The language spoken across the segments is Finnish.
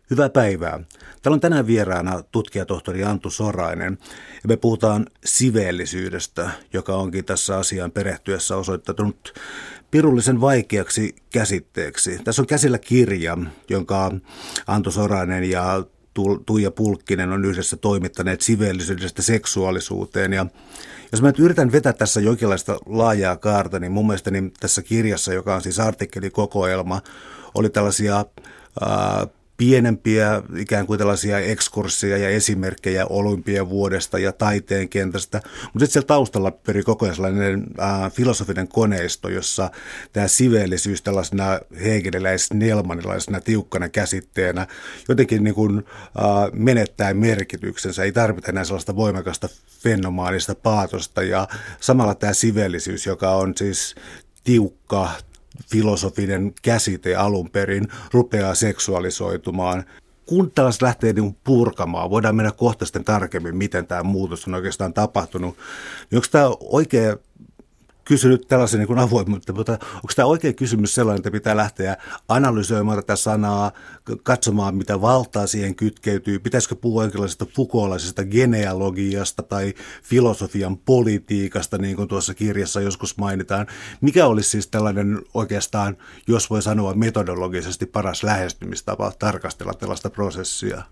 Hyvää päivää. Täällä on tänään vieraana tutkijatohtori Anttu Sorainen ja me puhutaan siveellisyydestä, joka onkin tässä asiaan perehtyessä osoittautunut pirullisen vaikeaksi käsitteeksi. Tässä on käsillä kirja, jonka Anttu Sorainen ja Tuija Pulkkinen on yhdessä toimittaneet siveellisyydestä seksuaalisuuteen. Ja jos mä nyt yritän vetää tässä jonkinlaista laajaa kaarta, niin mun mielestäni tässä kirjassa, joka on siis artikkelikokoelma, oli tällaisia pienempiä ikään kuin tällaisia ekskursseja ja esimerkkejä olympiavuodesta ja taiteen kentästä, mutta sitten siellä taustalla peri koko ajan sellainen filosofinen koneisto, jossa tämä siveellisyys tällaisena hegeliläis-nelmanilaisena tiukkana käsitteenä jotenkin niin kuin, menettää merkityksensä, ei tarvita enää sellaista voimakasta fenomaanista paatosta ja samalla tämä siveellisyys, joka on siis tiukka, filosofinen käsite alun perin rupeaa seksuaalisoitumaan. Kun tällaista lähtee niin purkamaan, voidaan mennä kohta sitten tarkemmin, miten tämä muutos on oikeastaan tapahtunut. Niin onko tämä oikea kysynyt tällaisen niin avoimuutta, mutta onko tämä oikea kysymys sellainen, että pitää lähteä analysoimaan tätä sanaa, katsomaan mitä valtaa siihen kytkeytyy, pitäisikö puhua jonkinlaisesta Foucaultlaisesta genealogiasta tai filosofian politiikasta, niin kuin tuossa kirjassa joskus mainitaan. Mikä olisi siis tällainen oikeastaan, jos voi sanoa metodologisesti paras lähestymistapa tarkastella tällaista prosessia?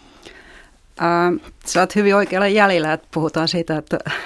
Sä oot hyvin oikealla jäljellä, että puhutaan siitä,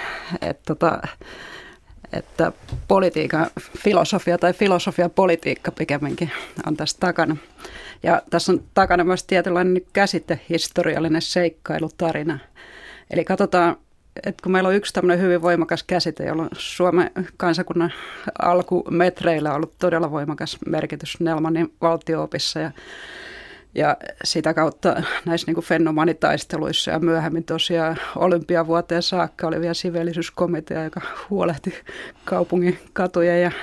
että politiikan filosofia tai filosofian politiikka pikemminkin on tässä takana. Ja tässä on takana myös tietynlainen käsitehistoriallinen seikkailutarina. Eli katsotaan, että kun meillä on yksi tämmöinen hyvin voimakas käsite, jolla on Suomen kansakunnan alkumetreillä ollut todella voimakas merkitys Snellmanin valtio-opissa ja sitä kautta näissä niin kuin fenomanitaisteluissa ja myöhemmin tosiaan olympiavuoteen saakka oli vielä siveellisyyskomitea, joka huolehti kaupungin katujen ja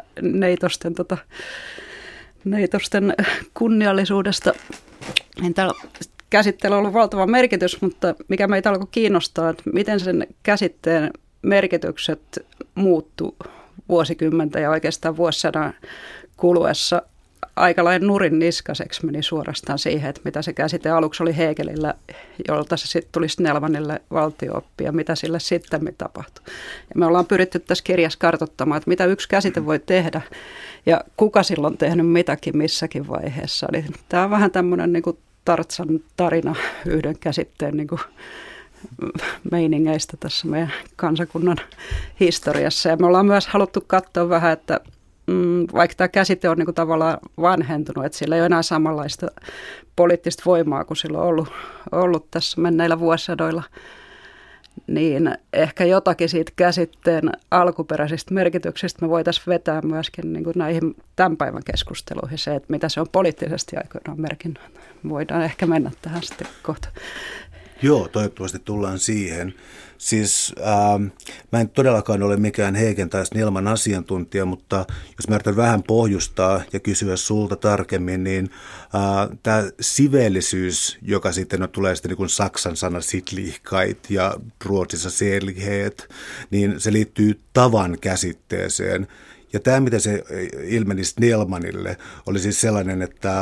neitosten kunniallisuudesta. Niin tällä käsitteellä on ollut valtava merkitys, mutta mikä meitä alkoi kiinnostaa, että miten sen käsitteen merkitykset muuttu vuosikymmenten ja oikeastaan vuosisadan kuluessa. Aika lailla nurin niskaseksi meni suorastaan siihen, että mitä se käsite aluksi oli Hegelillä, jolta se sitten tuli Snellmanille valtio-oppi ja mitä sille sitten tapahtui. Ja me ollaan pyritty tässä kirjassa kartoittamaan, että mitä yksi käsite voi tehdä ja kuka silloin on tehnyt mitäkin missäkin vaiheessa. Eli tämä on vähän tämmöinen niin kuin Tarzan tarina yhden käsitteen niin kuin meiningeistä tässä meidän kansakunnan historiassa. Ja me ollaan myös haluttu katsoa vähän, että vaikka tämä käsite on niin kuin tavallaan vanhentunut, että sillä ei ole enää samanlaista poliittista voimaa kuin sillä on ollut tässä menneillä vuosisadoilla, niin ehkä jotakin siitä käsitteen alkuperäisistä merkityksistä me voitaisiin vetää myöskin niin kuin näihin tämän päivän keskusteluihin se, että mitä se on poliittisesti aikoinaan merkinnyt. Voidaan ehkä mennä tähän sitten kohta. Joo, toivottavasti tullaan siihen. Siis mä en todellakaan ole mikään Hegen tai Snellman asiantuntija, mutta jos mä yritän vähän pohjustaa ja kysyä sulta tarkemmin, niin tämä siveellisyys, joka sitten tulee sitten niin kuin saksan sana Sittlichkeit ja ruotsissa Selighet, niin se liittyy tavan käsitteeseen. Ja tämä, miten se ilmeni Snellmanille, oli siis sellainen, että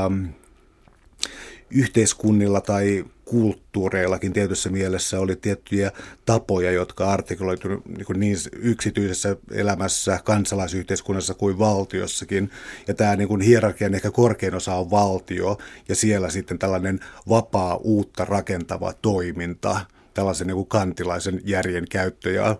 yhteiskunnilla tai kulttuureillakin tietyssä mielessä oli tiettyjä tapoja, jotka artikuloitu niin yksityisessä elämässä, kansalaisyhteiskunnassa kuin valtiossakin. Ja tämä niin kuin hierarkian ehkä korkein osa on valtio ja siellä sitten tällainen vapaa, uutta rakentava toiminta, tällaisen niin kuin kantilaisen järjen käyttö ja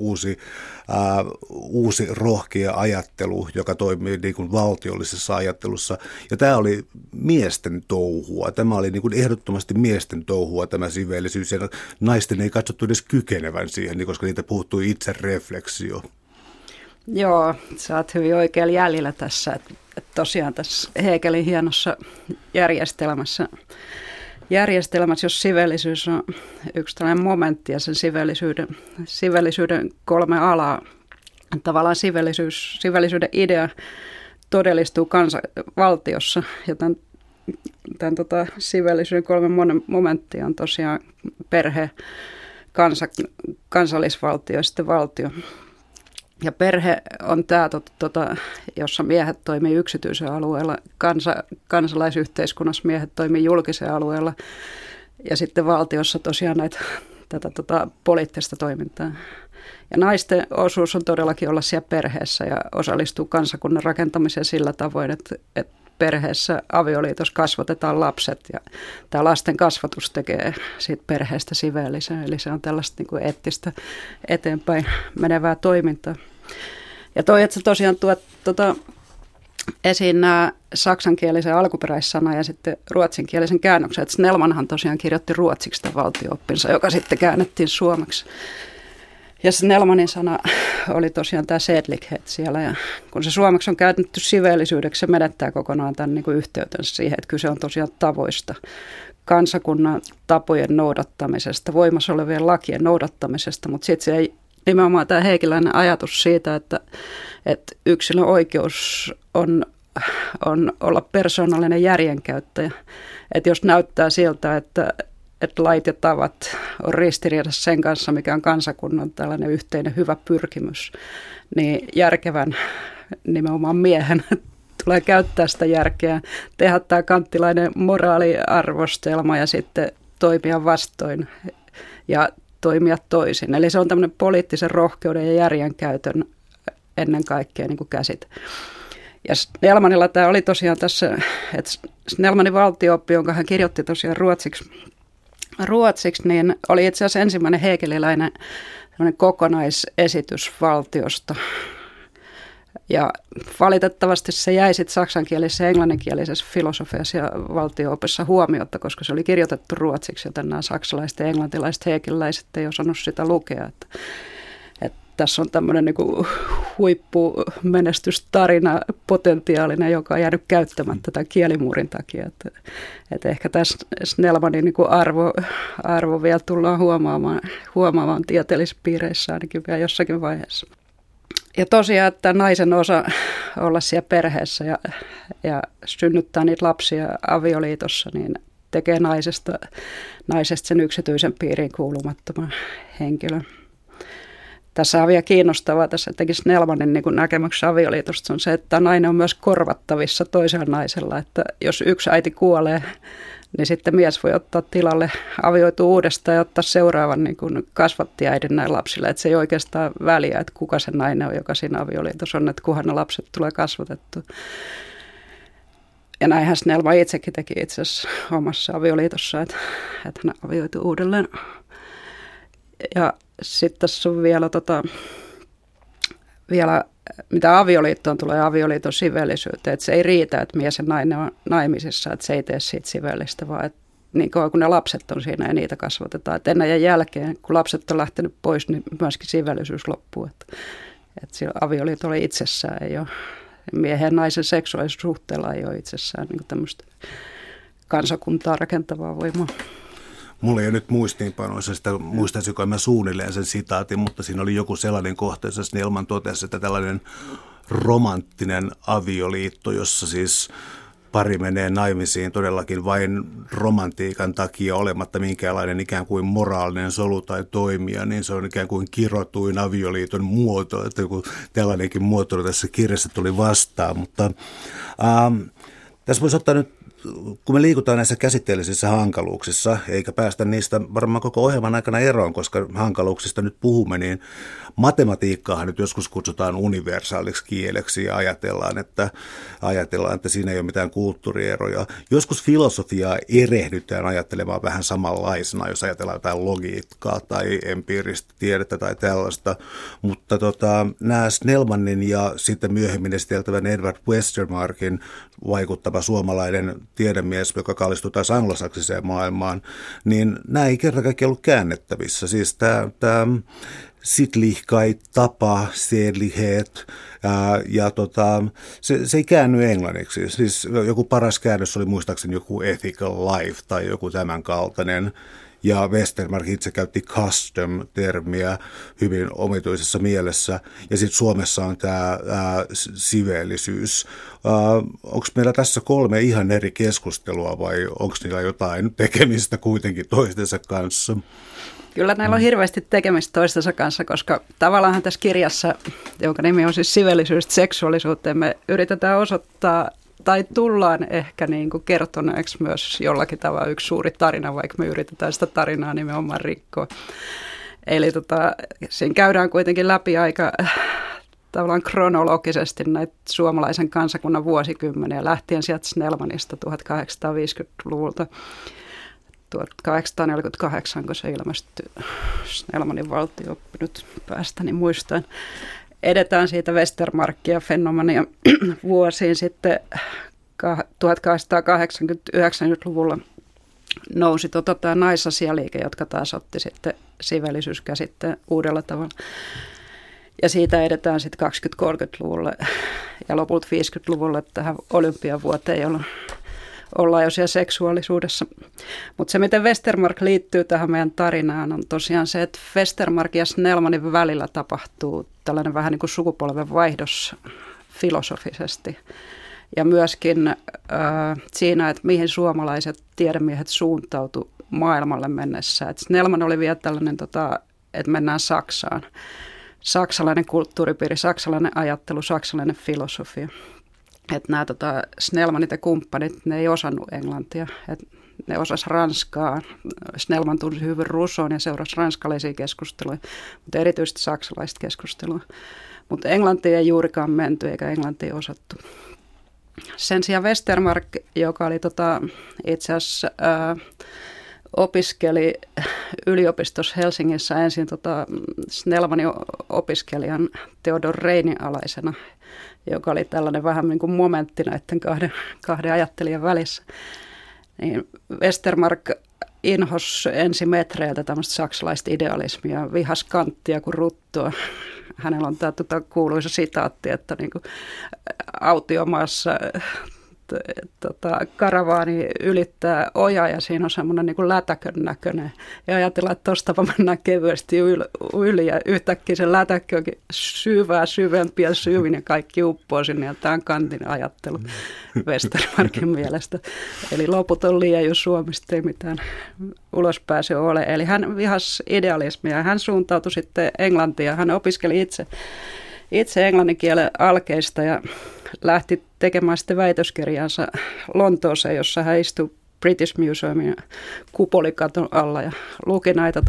uusi rohkea ajattelu, joka toimii niin kuin valtiollisessa ajattelussa. Ja tämä oli miesten touhua. Tämä oli niin kuin ehdottomasti miesten touhua, tämä siveellisyys. Ja naisten ei katsottu edes kykenevän siihen, koska niitä puuttui itse refleksio. Joo, sä oot hyvin oikealla jäljellä tässä. Että tosiaan tässä Hegelin hienossa järjestelmässä, jos siveellisyys on yksi tällainen momentti ja sen siveellisyyden 3 alaa, tavallaan siveellisyyden idea todellistuu valtiossa ja tämän siveellisyyden 3 momenttia on tosiaan perhe, kansallisvaltio ja sitten valtio. Ja perhe on tämä, jossa miehet toimii yksityisellä alueella, kansalaisyhteiskunnassa miehet toimii julkisella alueella ja sitten valtiossa tosiaan tätä poliittista toimintaa. Ja naisten osuus on todellakin olla siellä perheessä ja osallistua kansakunnan rakentamiseen sillä tavoin, että perheessä avioliitossa kasvatetaan lapset ja tämä lasten kasvatus tekee siitä perheestä siveellisen. Eli se on tällaista niin kuin eettistä eteenpäin menevää toimintaa. Ja että sä tosiaan tuot esiin nämä saksankielisen alkuperäissanan ja sitten ruotsinkielisen käännöksen. Että Snellmanhan tosiaan kirjoitti ruotsiksi tämän valtio-oppinsa, joka sitten käännettiin suomeksi. Ja Snellmanin sana oli tosiaan tämä sedlighet siellä. Ja kun se suomeksi on käytetty siveellisyydeksi, se menettää kokonaan tämän niin kuin yhteytensä siihen, että kyse on tosiaan tavoista, kansakunnan tapojen noudattamisesta, voimassa olevien lakien noudattamisesta, mutta sitten se ei nimenomaan tämä heikiläinen ajatus siitä, että yksilön oikeus on olla persoonallinen järjenkäyttäjä. Että jos näyttää siltä, että lait ja tavat on ristiriidassa sen kanssa, mikä on kansakunnan tällainen yhteinen hyvä pyrkimys, niin järkevän nimenomaan miehen tulee käyttää sitä järkeä, tehdä tämä kanttilainen moraaliarvostelma ja sitten toimia vastoin ja toimia toisin. Eli se on tämmöinen poliittisen rohkeuden ja järjen käytön ennen kaikkea niin kuin käsite. Ja Snellmanilla tämä oli tosiaan tässä, että Snellmanin valtio-oppi, jonka hän kirjoitti tosiaan ruotsiksi, niin oli itse asiassa ensimmäinen hegeliläinen kokonaisesitys valtiosta. Ja valitettavasti se jäi sitten saksankielisessä ja englanninkielisessä filosofiassa ja valtio-opissa huomiotta, koska se oli kirjoitettu ruotsiksi, joten nämä saksalaiset ja englantilaiset hegeliläiset ei osannut sitä lukea. Että tässä on tämmöinen niinku huippumenestystarina potentiaalinen, joka on jäänyt käyttämättä tämän kielimuurin takia. Että ehkä tässä Snellmanin niinku arvo vielä tullaan huomaamaan tieteellisissä piireissä ainakin vielä jossakin vaiheessa. Ja tosiaan, että naisen osa olla siellä perheessä ja synnyttää niitä lapsia avioliitossa, niin tekee naisesta sen yksityisen piiriin kuulumattoman henkilön. Tässä on vielä kiinnostavaa tässä etenkin Snellmanin niin näkemyksessä avioliitosta on se, että nainen on myös korvattavissa toisella naisella, että jos yksi äiti kuolee, niin sitten mies voi ottaa tilalle, avioitua uudestaan ja ottaa seuraavan niin kuin kasvattiäidin näille lapsille. Että se ei oikeastaan väliä, että kuka se nainen on, joka siinä avioliitossa on, että kunhan ne lapset tulee kasvatettu. Ja näinhän Snellman itsekin teki itse asiassa omassa avioliitossa, että hän avioitui uudelleen. Ja sitten tässä on vielä mitä avioliittoon tulee, avioliiton siveellisyyteen, että se ei riitä, että mies ja nainen on naimisissa, että se ei tee siitä sivellistä, vaan että niin kauan kun ne lapset on siinä ja niitä kasvatetaan, että ennen ja jälkeen, kun lapset on lähtenyt pois, niin myöskin siveellisyys loppuu, että sillä avioliitolla itsessään ei ole, miehen ja naisen seksuaalisuussuhteella ei ole itsessään niin kuin tämmöistä kansakuntaa rakentavaa voimaa. Mulla ei ole nyt muistiinpanoissa sitä, muistaisinko mä suunnilleen sen sitaatin, mutta siinä oli joku sellainen kohta, jossa Snellman totesi, että tällainen romanttinen avioliitto, jossa siis pari menee naimisiin todellakin vain romantiikan takia olematta minkäänlainen ikään kuin moraalinen solu tai toimija, niin se on ikään kuin kirotuin avioliiton muoto, että joku tällainenkin muoto tässä kirjassa tuli vastaan, mutta tässä voisi ottaa nyt, kun me liikutaan näissä käsitteellisissä hankaluuksissa, eikä päästä niistä varmaan koko ohjelman aikana eroon, koska hankaluuksista nyt puhumme, niin matematiikkaahan nyt joskus kutsutaan universaaliksi kieleksi ja ajatellaan, että siinä ei ole mitään kulttuurieroja. Joskus filosofiaa erehdytään ajattelemaan vähän samanlaisena, jos ajatellaan jotain logiikkaa tai empiiristä tiedettä tai tällaista, mutta nämä Snellmanin ja sitten myöhemmin esiteltävän Edward Westermarkin vaikuttava suomalainen tiedemies, joka kallistui taas anglosaksiseen maailmaan, niin nämä ei kerta kaikkiaan ollut käännettävissä. Siis tämä Sittlichkeit, tapa, sedlighet, ja se ei käänny englanniksi. Siis joku paras käännös oli muistaakseni joku ethical life tai joku tämän kaltainen. Ja Westermark itse käytti custom-termiä hyvin omituisessa mielessä. Ja sitten Suomessa on tämä siveellisyys. Onko meillä tässä 3 ihan eri keskustelua vai onko niillä jotain tekemistä kuitenkin toistensa kanssa? Kyllä näillä on hirveästi tekemistä toistensa kanssa, koska tavallaan tässä kirjassa, jonka nimi on siis Siveellisyydestä seksuaalisuuteen, me yritetään osoittaa tai tullaan ehkä niin kuin kertoneeksi myös jollakin tavalla yksi suuri tarina, vaikka me yritetään sitä tarinaa nimenomaan rikkoa. Eli siinä käydään kuitenkin läpi aika tavallaan kronologisesti näitä suomalaisen kansakunnan vuosikymmeniä, lähtien sieltä Snellmanista 1850-luvulta. 1848, kun se ilmestyi Snellmanin valtio-oppi nyt päästäni muistan. Edetään siitä Westermarkia fenomenia vuosiin sitten 1880-90-luvulla nousi tämä naisasialiike, jotka taas otti sitten siveellisyyskäsitteen uudella tavalla. Ja siitä edetään sitten 20-30-luvulle ja lopulta 50-luvulle tähän olympiavuoteen, jolloin ollaan jo siellä seksuaalisuudessa. Mutta se, miten Westermark liittyy tähän meidän tarinaan, on tosiaan se, että Westermarkin ja Snellmanin välillä tapahtuu tällainen vähän niin kuin sukupolven vaihdos filosofisesti. Ja myöskin siinä, että mihin suomalaiset tiedemiehet suuntautu maailmalle mennessä. Et Snellman oli vielä tällainen, että mennään Saksaan. Saksalainen kulttuuripiiri, saksalainen ajattelu, saksalainen filosofia. Että nämä Snellmanit ja kumppanit, ne ei osannut englantia. Et ne osasi ranskaa. Snellman tunsi hyvin Rousseaun ja seurasi ranskalaisia keskusteluja, mutta erityisesti saksalaista keskustelua. Mutta englantia ei juurikaan menty eikä englantia osattu. Sen sijaan Westermark, joka oli itse asiassa opiskeli yliopistossa Helsingissä ensin Snellmanin opiskelijan Theodor Reinin alaisena, joka oli tällainen vähän niin kuin momentti näiden kahden ajattelijan välissä. Niin Westermark inhosi ensimetreiltä tämmöistä saksalaista idealismia, vihasi Kanttia kuin ruttua. Hänellä on tämä kuuluisa sitaatti, että niin kuin autiomaassa karavaani ylittää oja ja siinä on semmoinen niin kuin lätäkön näköinen. Ja ajatellaan, että tuosta mennään kevyesti yli ja yhtäkkiä se lätäkö onkin syvempi ja syvin ja kaikki uppoo sinne. Ja tämä on Kantin ajattelu Westermarkin mielestä. Eli loput on liian jo Suomesta, ei mitään ulospääsyä ole. Eli hän vihasi idealismia ja hän suuntautui sitten Englantiin. Hän opiskeli itse englannin kielen alkeista ja lähti tekemään sitten väitöskirjansa Lontooseen, jossa hän istui British Museumin kupolikaton alla ja luki näitä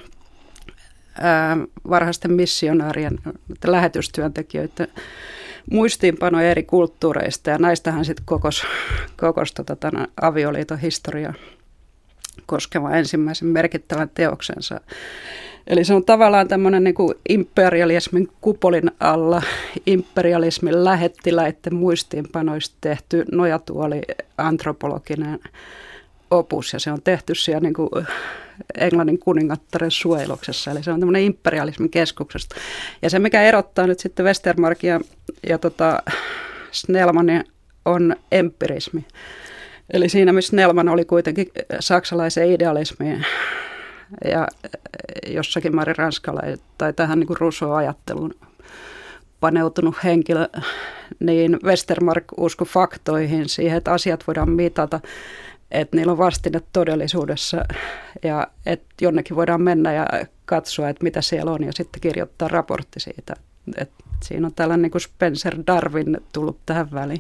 varhaisten missionaarien lähetystyöntekijöiden muistiinpanoja eri kulttuureista. Ja näistä hän sitten kokosi avioliiton historiaa koskevan ensimmäisen merkittävän teoksensa. Eli se on tavallaan tämmöinen niin kuin imperialismin kupolin alla, imperialismin lähettiläiden muistiinpanoista tehty nojatuoli antropologinen opus. Ja se on tehty siellä niin kuin Englannin kuningattaren suojeluksessa, eli se on tämmöinen imperialismin keskuksesta. Ja se, mikä erottaa nyt sitten Westermarkia ja Snellmania, on empirismi. Eli siinä, missä Snellman oli kuitenkin saksalaisen idealismiin ja jossakin määrin ranskalainen tai tähän niin kuin Rousseau-ajatteluun paneutunut henkilö, niin Westermark uskoi faktoihin siihen, että asiat voidaan mitata, että niillä on vastine todellisuudessa ja että jonnekin voidaan mennä ja katsoa, että mitä siellä on ja sitten kirjoittaa raportti siitä. Että siinä on tällainen niin kuin Spencer Darwin tullut tähän väliin.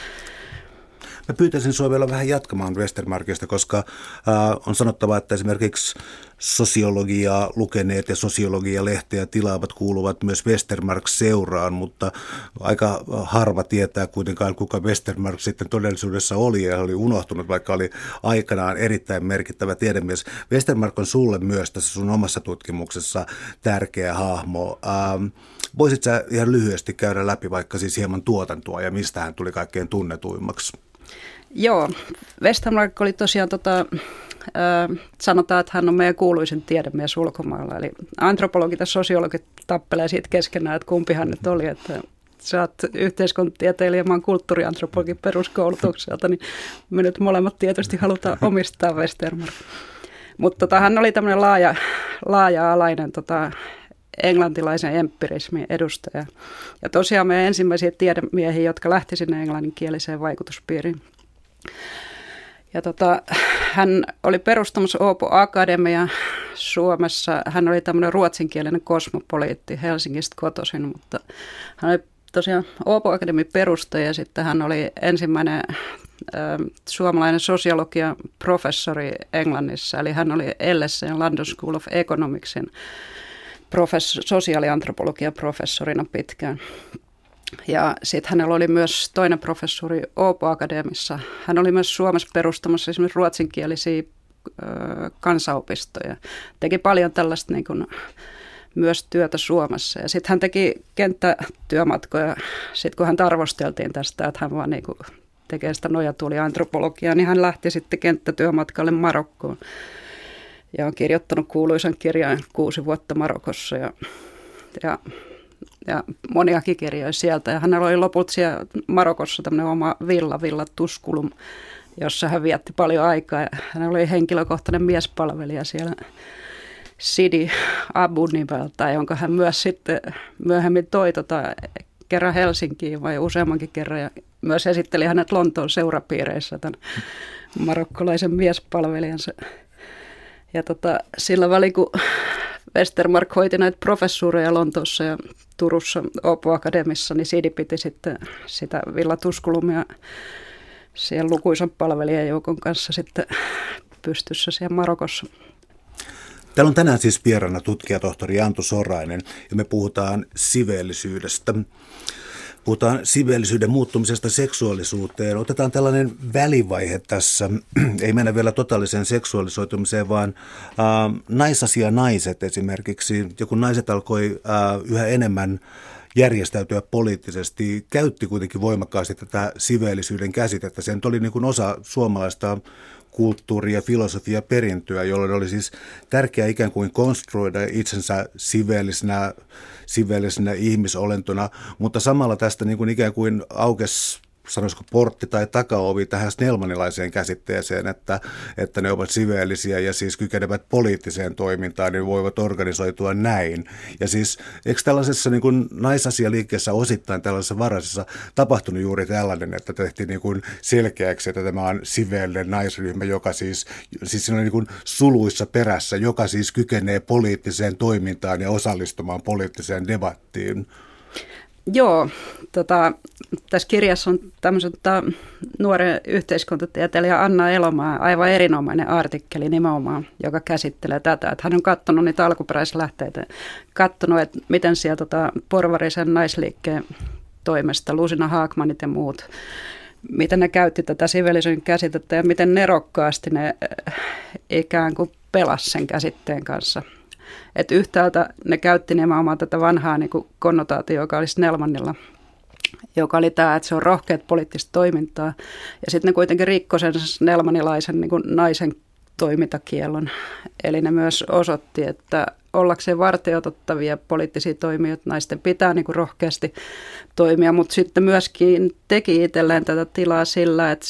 Mä pyytäisin sinua vielä vähän jatkamaan Westermarkista, koska on sanottava, että esimerkiksi sosiologiaa lukeneet ja sosiologia-lehteä tilaavat kuuluvat myös Westermark-seuraan, mutta aika harva tietää kuitenkaan, kuka Westermark sitten todellisuudessa oli ja oli unohtunut, vaikka oli aikanaan erittäin merkittävä tiedemies. Westermark on sulle myös tässä sun omassa tutkimuksessa tärkeä hahmo. Voisit sä ihan lyhyesti käydä läpi vaikka siis hieman tuotantoa ja mistä hän tuli kaikkein tunnetuimmaksi? Joo, Westermark oli tosiaan, sanotaan, että hän on meidän kuuluisin tiedemies ulkomailla. Eli antropologit ja sosiologit tappelee siitä keskenään, että kumpi hän nyt oli. Että sä oot yhteiskuntatieteilijä, mä oon kulttuuriantropologin peruskoulutukselta, niin me nyt molemmat tietysti halutaan omistaa Westermark. Mutta hän oli tämmöinen laaja-alainen englantilaisen empirismin edustaja. Ja tosiaan meidän ensimmäisiä tiedemiehiä, jotka lähti sinne englanninkieliseen vaikutuspiiriin. Ja hän oli perustamassa Åbo Akatemia Suomessa, hän oli tämmöinen ruotsinkielinen kosmopoliitti, Helsingistä kotoisin, mutta hän oli tosiaan Åbo Akademin perustaja ja sitten hän oli ensimmäinen suomalainen sosiologian professori Englannissa, eli hän oli LSEn London School of Economicsin sosiaaliantropologian professorina pitkään. Ja sitten hänellä oli myös toinen professori Åbo Akademissa. Hän oli myös Suomessa perustamassa esimerkiksi ruotsinkielisiä kansanopistoja. Teki paljon tällaista niin kuin, myös työtä Suomessa. Ja sitten hän teki kenttätyömatkoja, sitten kun hän arvosteltiin tästä, että hän vaan niin kuin tekee sitä nojatuoliantropologiaa, niin hän lähti sitten kenttätyömatkalle Marokkoon. Ja on kirjoittanut kuuluisan kirjan 6 vuotta Marokossa ja moniakin kirjoja sieltä. Ja hänellä oli lopulta siellä Marokossa tämmöinen oma villa Tusculum, jossa hän vietti paljon aikaa. Ja hänellä oli henkilökohtainen miespalvelija siellä Sidi Abu nimeltä, jonka hän myös sitten myöhemmin toi kerran Helsinkiin vai useammankin kerran. Ja myös esitteli hänet Lontoon seurapiireissä tämän marokkolaisen miespalvelijansa. Ja sillä välin, kun Westermarck hoiti näitä professuureja Lontoossa ja Turussa Åbo Akademissa, niin Sidi piti sitten sitä Villa Tusculumia siellä lukuisan palvelijajoukon kanssa sitten pystyssä siellä Marokossa. Täällä on tänään siis vieraana tutkijatohtori Antu Sorainen ja me puhutaan siveellisyydestä. Puhutaan siveellisyyden muuttumisesta seksuaalisuuteen. Otetaan tällainen välivaihe tässä. Ei mennä vielä totaaliseen seksuaalisoitumiseen, vaan naisasia-naiset esimerkiksi. Ja kun naiset alkoi yhä enemmän järjestäytyä poliittisesti, käytti kuitenkin voimakkaasti tätä siveellisyyden käsitettä. Se oli niin kuin osa suomalaista kulttuuria ja filosofia perintöä, jolloin oli siis tärkeää ikään kuin konstruoida itsensä siveellisenä ihmisolentona, mutta samalla tästä niin kuin ikään kuin aukesi, sanoisiko portti tai takaovi tähän snellmanilaiseen käsitteeseen, että ne ovat siveellisiä ja siis kykenevät poliittiseen toimintaan, niin voivat organisoitua näin. Ja siis eikö tällaisessa niin kuin naisasialiikkeessä osittain tällaisessa varhaisessa tapahtunut juuri tällainen, että tehtiin niin kuin selkeäksi, että tämä on siveellinen naisryhmä, joka siis siinä on niin kuin suluissa perässä, joka siis kykenee poliittiseen toimintaan ja osallistumaan poliittiseen debattiin. Joo, tässä kirjassa on tämmöisen nuoren yhteiskuntatieteilijä Anna Elomaa aivan erinomainen artikkeli nimenomaan, joka käsittelee tätä. Että hän on katsonut niitä alkuperäislähteitä, katsonut, että miten siellä porvarisen naisliikkeen toimesta, Luusina Haakmanit ja muut, miten ne käytti tätä siveellisyyden käsitettä ja miten nerokkaasti ne ikään kuin pelasi sen käsitteen kanssa. Että yhtäältä ne käytti nimenomaan tätä vanhaa niin kuin konnotaatio, joka oli Snellmanilla, joka oli tämä, että se on rohkeat poliittista toimintaa. Ja sitten ne kuitenkin rikkoi sen snellmanilaisen niin kuin naisen toimintakiellon. Eli ne myös osoitti, että ollakseen varteenotettavia poliittisia toimijoita naisten pitää niin kuin rohkeasti toimia, mutta sitten myöskin teki itselleen tätä tilaa sillä, että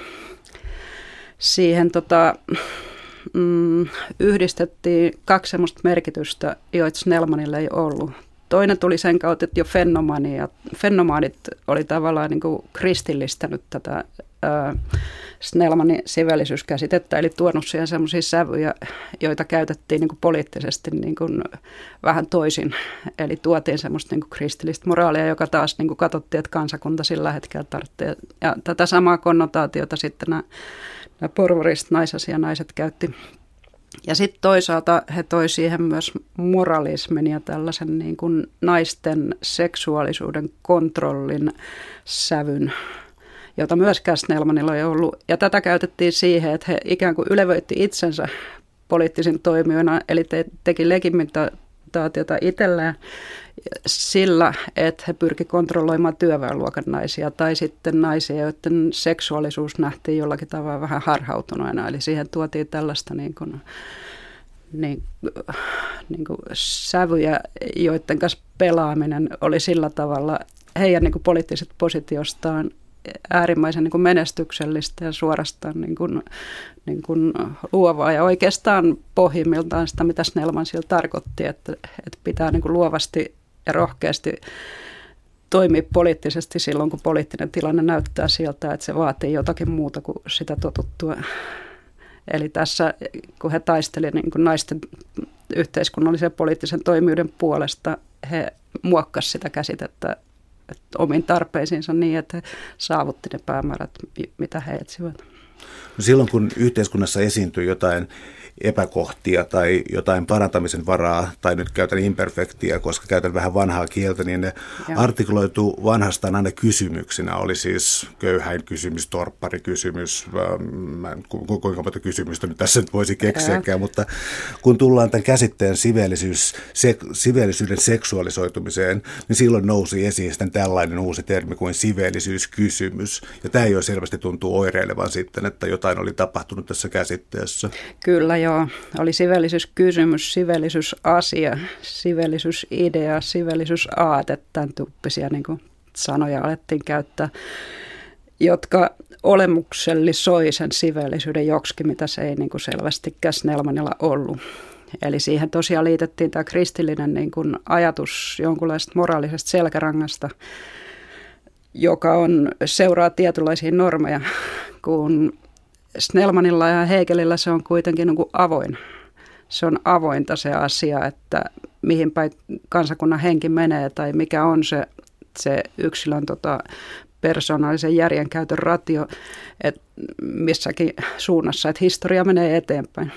siihen yhdistettiin 2 semmoista merkitystä, joita Snellmanilla ei ollut. Toinen tuli sen kautta, että jo fenomaanit oli tavallaan niin kuin kristillistänyt tätä Snellmanin siveellisyyskäsitettä, eli tuonut siihen semmoisia sävyjä, joita käytettiin niin kuin poliittisesti niin kuin vähän toisin. Eli tuotiin semmoista niin kuin kristillistä moraalia, joka taas niin kuin katsottiin, että kansakunta sillä hetkellä tarvitsee. Ja tätä samaa konnotaatiota sitten nämä porvariset naisasia-naiset käytti. Ja sitten toisaalta he toi siihen myös moralismin ja tällaisen niin kuin naisten seksuaalisuuden kontrollin sävyn, jota myöskään Snellmanilla ei ollut. Ja tätä käytettiin siihen, että he ikään kuin ylevöitti itsensä poliittisin toimijoina, eli teki legimitaatiota itselleen sillä, että he pyrkivät kontrolloimaan työväenluokan naisia tai sitten naisia, joiden seksuaalisuus nähtiin jollakin tavalla vähän harhautuneena. Eli siihen tuotiin tällaista niin kuin sävyjä, joiden kanssa pelaaminen oli sillä tavalla heidän niin kuin poliittiset positiostaan äärimmäisen niin kuin menestyksellistä ja suorastaan niin kuin luovaa. Ja oikeastaan pohjimmiltaan sitä, mitä Snellman sillä tarkoitti, että pitää niin kuin luovasti ja rohkeasti toimia poliittisesti silloin, kun poliittinen tilanne näyttää siltä, että se vaatii jotakin muuta kuin sitä totuttua Eli tässä, kun he taistelivat niin kuin naisten yhteiskunnallisen ja poliittisen toimijuuden puolesta, he muokkasivat sitä käsitettä omiin tarpeisiinsa niin, että he saavutti ne päämäärät, mitä he etsivät. Silloin kun yhteiskunnassa esiintyy jotain epäkohtia tai jotain parantamisen varaa, tai nyt käytän imperfektiä, koska käytän vähän vanhaa kieltä, niin ne artikuloituu vanhastaan aina kysymyksinä. Oli siis köyhäin-kysymys, torpparikysymys, kuinka monta kysymystä nyt tässä nyt voisi keksiäkään, mutta kun tullaan tämän käsitteen siveellisyyden seksuaalisoitumiseen, niin silloin nousi esiin sitten tällainen uusi termi kuin siveellisyyskysymys. Ja tämä jo selvästi tuntuu oireilevan sitten, että jotain oli tapahtunut tässä käsitteessä. Kyllä joo. Oli siveellisyyskysymys, siveellisyysasia, siveellisyysidea, siveellisyysaate, tämän tyyppisiä niin kuin sanoja alettiin käyttää, jotka olemuksellisoi sen siveellisyyden joksikin, mitä se ei niin kuin selvästikään Snellmanilla ollut. Eli siihen tosiaan liitettiin tämä kristillinen niin kuin ajatus jonkunlaisesta moraalisesta selkärangasta, joka seuraa tietynlaisia normeja, kun Snellmanilla ja Hegelillä se on kuitenkin niin kuin avoin. Se on avointa se asia, että mihin päin kansakunnan henki menee tai mikä on se yksilön persoonallisen järjenkäytön ratio, että missäkin suunnassa, että historia menee eteenpäin.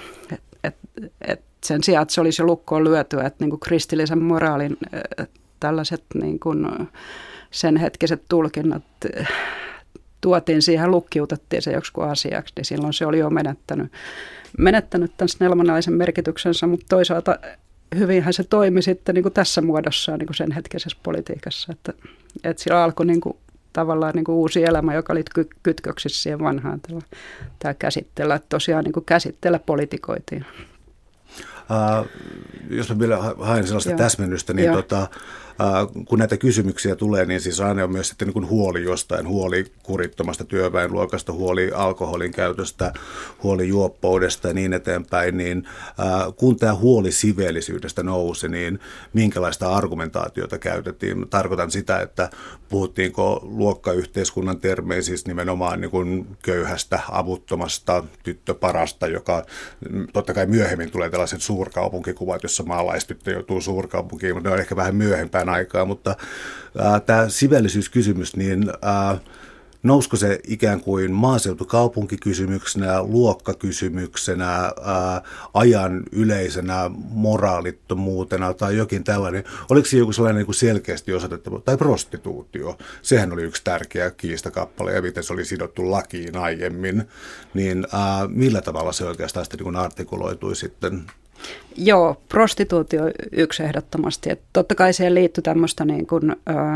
Sen sijaan, että se olisi jo lukkoon lyötyä, että niin kuin kristillisen moraalin tällaiset niin kuin sen hetkiset tulkinnat tuotiin siihen, lukkiutettiin se joksikin asiaksi, niin silloin se oli jo menettänyt tämän snellmanilaisen merkityksensä, mutta toisaalta hyvinhän se toimi sitten niin kuin tässä muodossaan niin kuin sen hetkisessä politiikassa, että sillä alkoi niin kuin, tavallaan niin kuin uusi elämä, joka oli kytköksissä siihen vanhaan tämä käsitteellä, että tosiaan niin kuin käsitteellä politikoitiin. Jos mä vielä haen sellaista täsmennystä, niin kun näitä kysymyksiä tulee, niin siis aina on myös sitten niin kuin huoli jostain, huoli kurittomasta työväenluokasta, huoli alkoholin käytöstä, huoli juoppoudesta ja niin eteenpäin, niin kun tämä huoli siveellisyydestä nousi, niin minkälaista argumentaatiota käytettiin? Tarkoitan sitä, että puhuttiinko luokkayhteiskunnan termein siis nimenomaan niin kuin köyhästä, avuttomasta, tyttöparasta, joka totta kai myöhemmin tulee tällaiset suurkaupunkikuvat, jossa maalaistyttö joutuu suurkaupunkiin, mutta ne on ehkä vähän myöhempään aikaa, mutta tämä siveellisyyskysymys, niin nousko se ikään kuin maaseutukaupunkikysymyksenä, luokkakysymyksenä, ajan yleisenä moraalittomuutena tai jokin tällainen? Oliko se joku sellainen niin kuin selkeästi osoitettava, tai prostituutio? Sehän oli yksi tärkeä kiistakappale ja miten se oli sidottu lakiin aiemmin, niin millä tavalla se oikeastaan sitten niin kuin artikuloitui sitten? Joo, prostituutio yksi ehdottomasti. Että totta kai siihen liittyy tämmöistä niin kuin,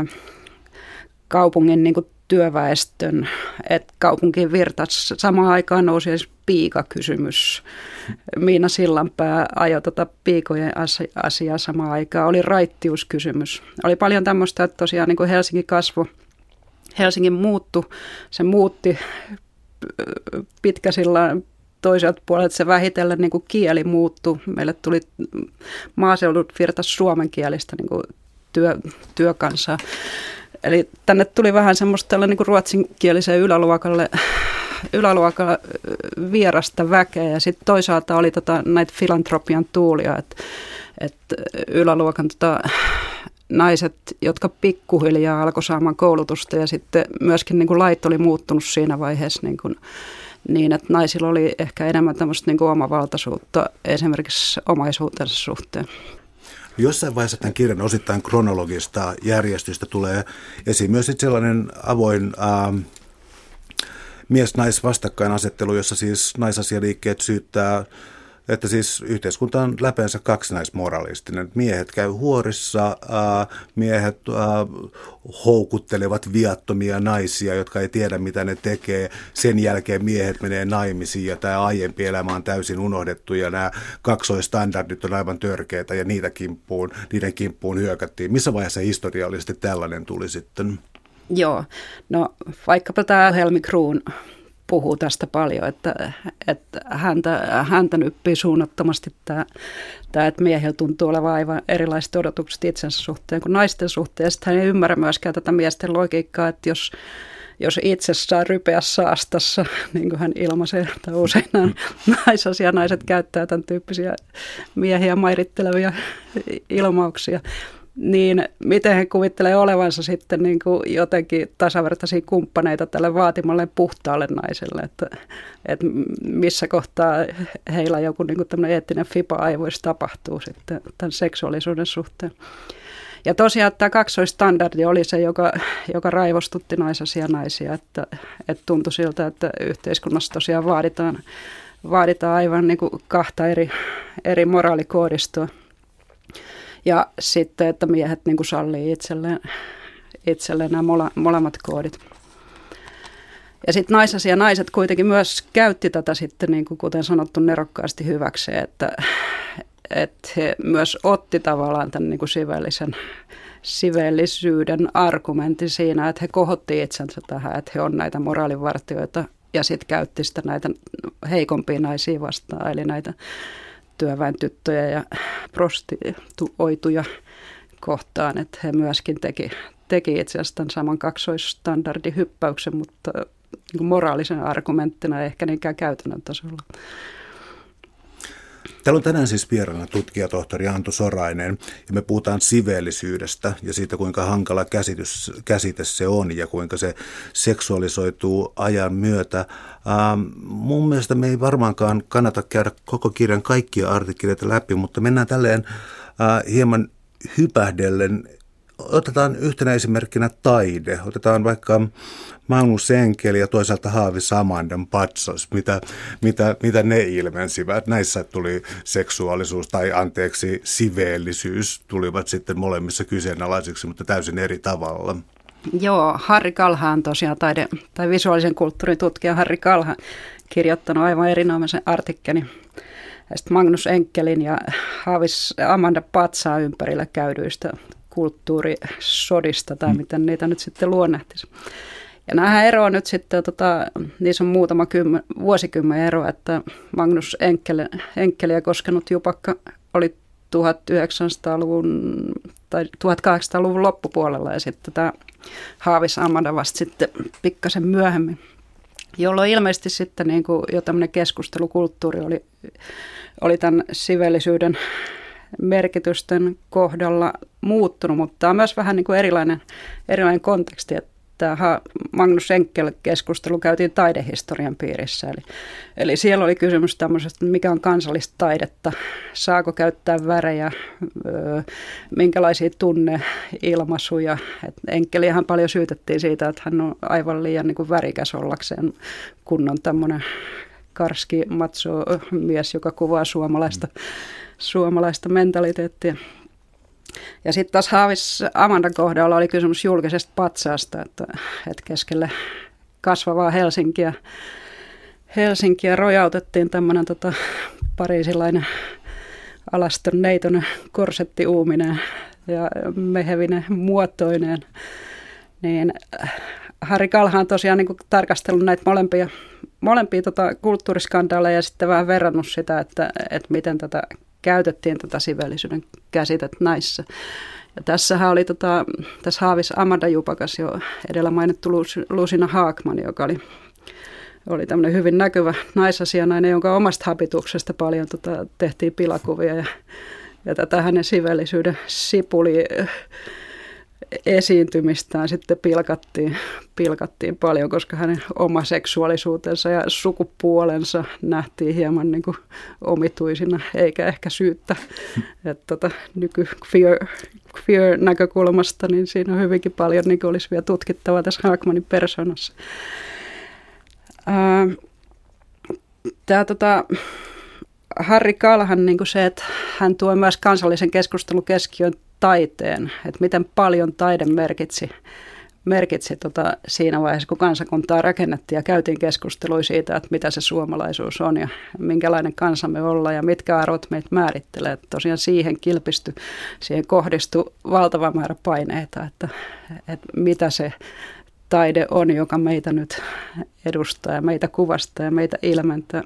kaupungin niin kuin työväestön, että kaupunkiin virtasi. Samaan aikaan nousi edes piikakysymys. Miina Sillanpää ajoi piikojen asiaa samaan aikaan. Oli raittiuskysymys. Oli paljon tämmöistä, että tosiaan niin kuin Helsinki kasvoi, Helsinki muuttui. Se muutti Pitkäsillan toiselta puolelta, se vähitellen niin kuin kieli muuttui. Meille tuli maaseudut virtas suomenkielistä niin kuin työkansaa. Eli tänne tuli vähän semmoista niin kuin ruotsinkieliseen yläluokalle vierasta väkeä. Ja sitten toisaalta oli näitä filantropian tuulia, että yläluokan naiset, jotka pikkuhiljaa alkoi saamaan koulutusta ja sitten myöskin niin kuin lait oli muuttunut siinä vaiheessa niin, että naisilla oli ehkä enemmän tämmöistä niin kuin omavaltaisuutta esimerkiksi omaisuutensa suhteen. Jossain vaiheessa tämän kirjan osittain kronologista järjestystä tulee esiin myös sellainen avoin mies-nais-vastakkainasettelu, jossa siis naisasialiikkeet syyttää, että siis yhteiskunta on läpeensä kaksinaismoralistinen. Miehet käy huorissa, miehet houkuttelevat viattomia naisia, jotka ei tiedä mitä ne tekee. Sen jälkeen miehet menee naimisiin ja tämä aiempi elämä on täysin unohdettu ja nämä kaksoistandardit on aivan törkeitä ja niiden kimppuun hyökättiin. Missä vaiheessa historiallisesti tällainen tuli sitten? Joo, no vaikkapa tämä Helmi Kruun puhuu tästä paljon, että häntä nyppii suunnattomasti tämä, että miehillä tuntuu olevan aivan erilaiset odotukset itsensä suhteen kuin naisten suhteen. Ja sitten hän ei ymmärrä myöskään tätä miesten logiikkaa, että jos itse saa rypeä saastassa, niin kuin hän ilmaisee, että usein nämä naisasianaiset käyttää tämän tyyppisiä miehiä mairittelevia ilmauksia, niin miten he kuvittelee olevansa sitten niin kuin jotenkin tasavertaisia kumppaneita tälle vaatimalle puhtaalle naiselle, että missä kohtaa heillä joku niin kuin tämmöinen eettinen fiba-aivoissa tapahtuu sitten tämän seksuaalisuuden suhteen. Ja tosiaan tämä kaksoistandardi oli se, joka raivostutti naisia, että tuntui siltä, että yhteiskunnassa tosiaan vaaditaan aivan niin kuin kahta eri moraalikoodistoa. Ja sitten, että miehet niin kuin sallii itselleen nämä molemmat koodit. Ja sitten naiset kuitenkin myös käytti tätä sitten, niin kuin kuten sanottu, nerokkaasti hyväkseen, että he myös otti tavallaan tämän niin kuin siveellisyyden argumentin siinä, että he kohotti itsensä tähän, että he on näitä moraalivartijoita ja sitten käytti sitä näitä heikompia naisia vastaan, eli näitä työväentyttöjä ja prostituoituja kohtaan, että he myöskin teki itse asiassa tämän saman kaksoisstandardin hyppäyksen, mutta niin kuin moraalisen argumenttina ehkä niinkään käytännön tasolla. Täällä on tänään siis vieraana tutkijatohtori Antu Sorainen, ja me puhutaan siveellisyydestä ja siitä, kuinka hankala käsite se on ja kuinka se seksuaalisoituu ajan myötä. Mun mielestä me ei varmaankaan kannata käydä koko kirjan kaikkia artikkeleita läpi, mutta mennään tälleen hieman hypähdellen. Otetaan yhtenä esimerkkinä taide. Otetaan vaikka Magnus Enkel ja toisaalta Haavis Amandan patsas, mitä ne ilmensivät. Näissä tuli seksuaalisuus tai siveellisyys tulivat sitten molemmissa kyseenalaisiksi, mutta täysin eri tavalla. Joo, Harri Kalha on tosiaan tai visuaalisen kulttuurin tutkija Harri Kalha kirjoittanut aivan erinomaisen artikkelin Magnus Enkelin ja Haavis Amanda Patsaan ympärillä käydyistä kulttuurisodista tai miten niitä nyt sitten luonnehtisi. Ja nämä eroa nyt sitten, niissä on muutama vuosikymmen ero, että Magnus Enkeliä koskenut jupakka oli 1900-luvun tai 1800-luvun loppupuolella ja sitten tämä Haavis Amanda vasta sitten pikkasen myöhemmin, jolloin ilmeisesti sitten niin kuin jo tämmöinen keskustelukulttuuri oli tämän siveellisyyden merkitysten kohdalla muuttunut, mutta tämä on myös vähän niin kuin erilainen konteksti, että tämä Magnus Enkel-keskustelu käytiin taidehistorian piirissä. Eli siellä oli kysymys tämmöisestä, mikä on kansallista taidetta, saako käyttää värejä, minkälaisia tunneilmaisuja. Enkeliähän paljon syytettiin siitä, että hän on aivan liian niin kuin värikäs ollakseen kunnon tämmöinen karski macho-mies, joka kuvaa suomalaista mentaliteettia. Ja sitten taas Haavis Amandan kohdalla oli kysymys julkisesta patsaasta, että keskelle kasvavaa Helsinkiä rojautettiin tämmöinen pariisilainen alaston neitonen korsettiuuminen ja mehevinen muotoinen. Niin Harri Kalha on tosiaan niin kuin tarkastellut näitä molempia kulttuuriskandaaleja ja sitten vähän verrannut sitä, että miten käytettiin tätä siveellisyyden käsitettä näissä. Ja tässähän oli tässä Haavis Amanda jupakas jo edellä mainittu Luciana Haagman, joka oli tämmöinen hyvin näkyvä naisasianainen, jonka omasta habituksesta paljon tehtiin pilakuvia ja tätä hänen siveellisyyden sipuli esiintymistään sitten pilkattiin paljon, koska hänen oma seksuaalisuutensa ja sukupuolensa nähtiin hieman niin kuin omituisina, eikä ehkä syyttä. Että queer-näkökulmasta, niin siinä on hyvinkin paljon niin kuin olisi vielä tutkittavaa tässä Haagmanin persoonassa. Tämä Harri Kalhan niin kuin se, että hän tuo myös kansallisen keskustelun keskiön taiteen, että miten paljon taide merkitsi siinä vaiheessa, kun kansakuntaa rakennettiin ja käytiin keskustelua siitä, että mitä se suomalaisuus on ja minkälainen kansa me ollaan ja mitkä arvot meitä määrittelee. Että tosiaan siihen kohdistui valtava määrä paineita, että mitä se taide on, joka meitä nyt edustaa ja meitä kuvastaa ja meitä ilmentää.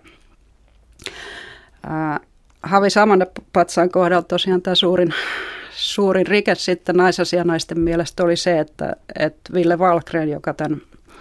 Haavis Amanda Patsaan kohdalla tosiaan tämä suurin rike sitten naisasianaisten mielestä oli se, että Ville Wahlgren, joka tämän